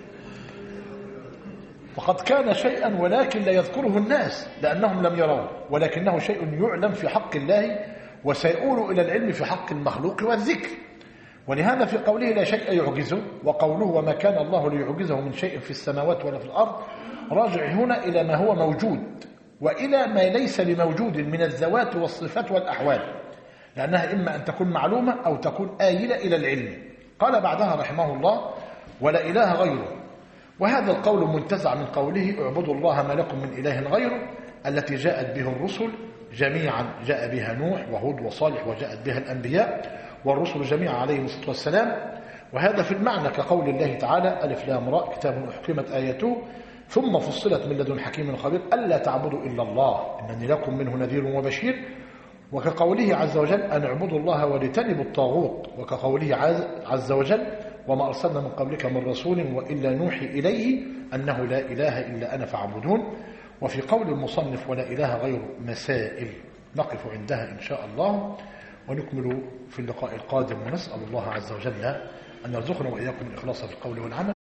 فقد كان شيئا ولكن لا يذكره الناس لأنهم لم يروه، ولكنه شيء يعلم في حق الله وسيؤول إلى العلم في حق المخلوق والذكر. ولهذا في قوله لا شيء يعجزه، وقوله وما كان الله ليعجزه من شيء في السماوات ولا في الأرض، راجع هنا إلى ما هو موجود وإلى ما ليس بموجود من الذوات والصفات والأحوال، لأنها إما أن تكون معلومة أو تكون آيلة إلى العلم. قال بعدها رحمه الله ولا إله غيره. وهذا القول منتزع من قوله اعبدوا الله ما لكم من إله غيره، التي جاءت به الرسل جميعا، جاء بها نوح وهود وصالح وجاءت بها الأنبياء والرسل جميعا عليهم الصلاة والسلام. وهذا في المعنى كقول الله تعالى ألف لام راء كتاب أحكمت آياته ثم فصلت من لدن حكيم خبير ألا تعبدوا إلا الله إنني لكم منه نذير وبشير، وكقوله عز وجل أن اعبدوا الله واجتنبوا الطاغوت، وكقوله عز وجل وما أرسلنا من قبلك من رسول وإلا نوحي إليه أنه لا إله إلا أنا فاعبدون. وفي قول المصنف ولا إله غير مسائل. نقف عندها إن شاء الله ونكمل في اللقاء القادم، ونسأل الله عز وجل أن يرزقنا وإياكم الإخلاص في القول والعمل.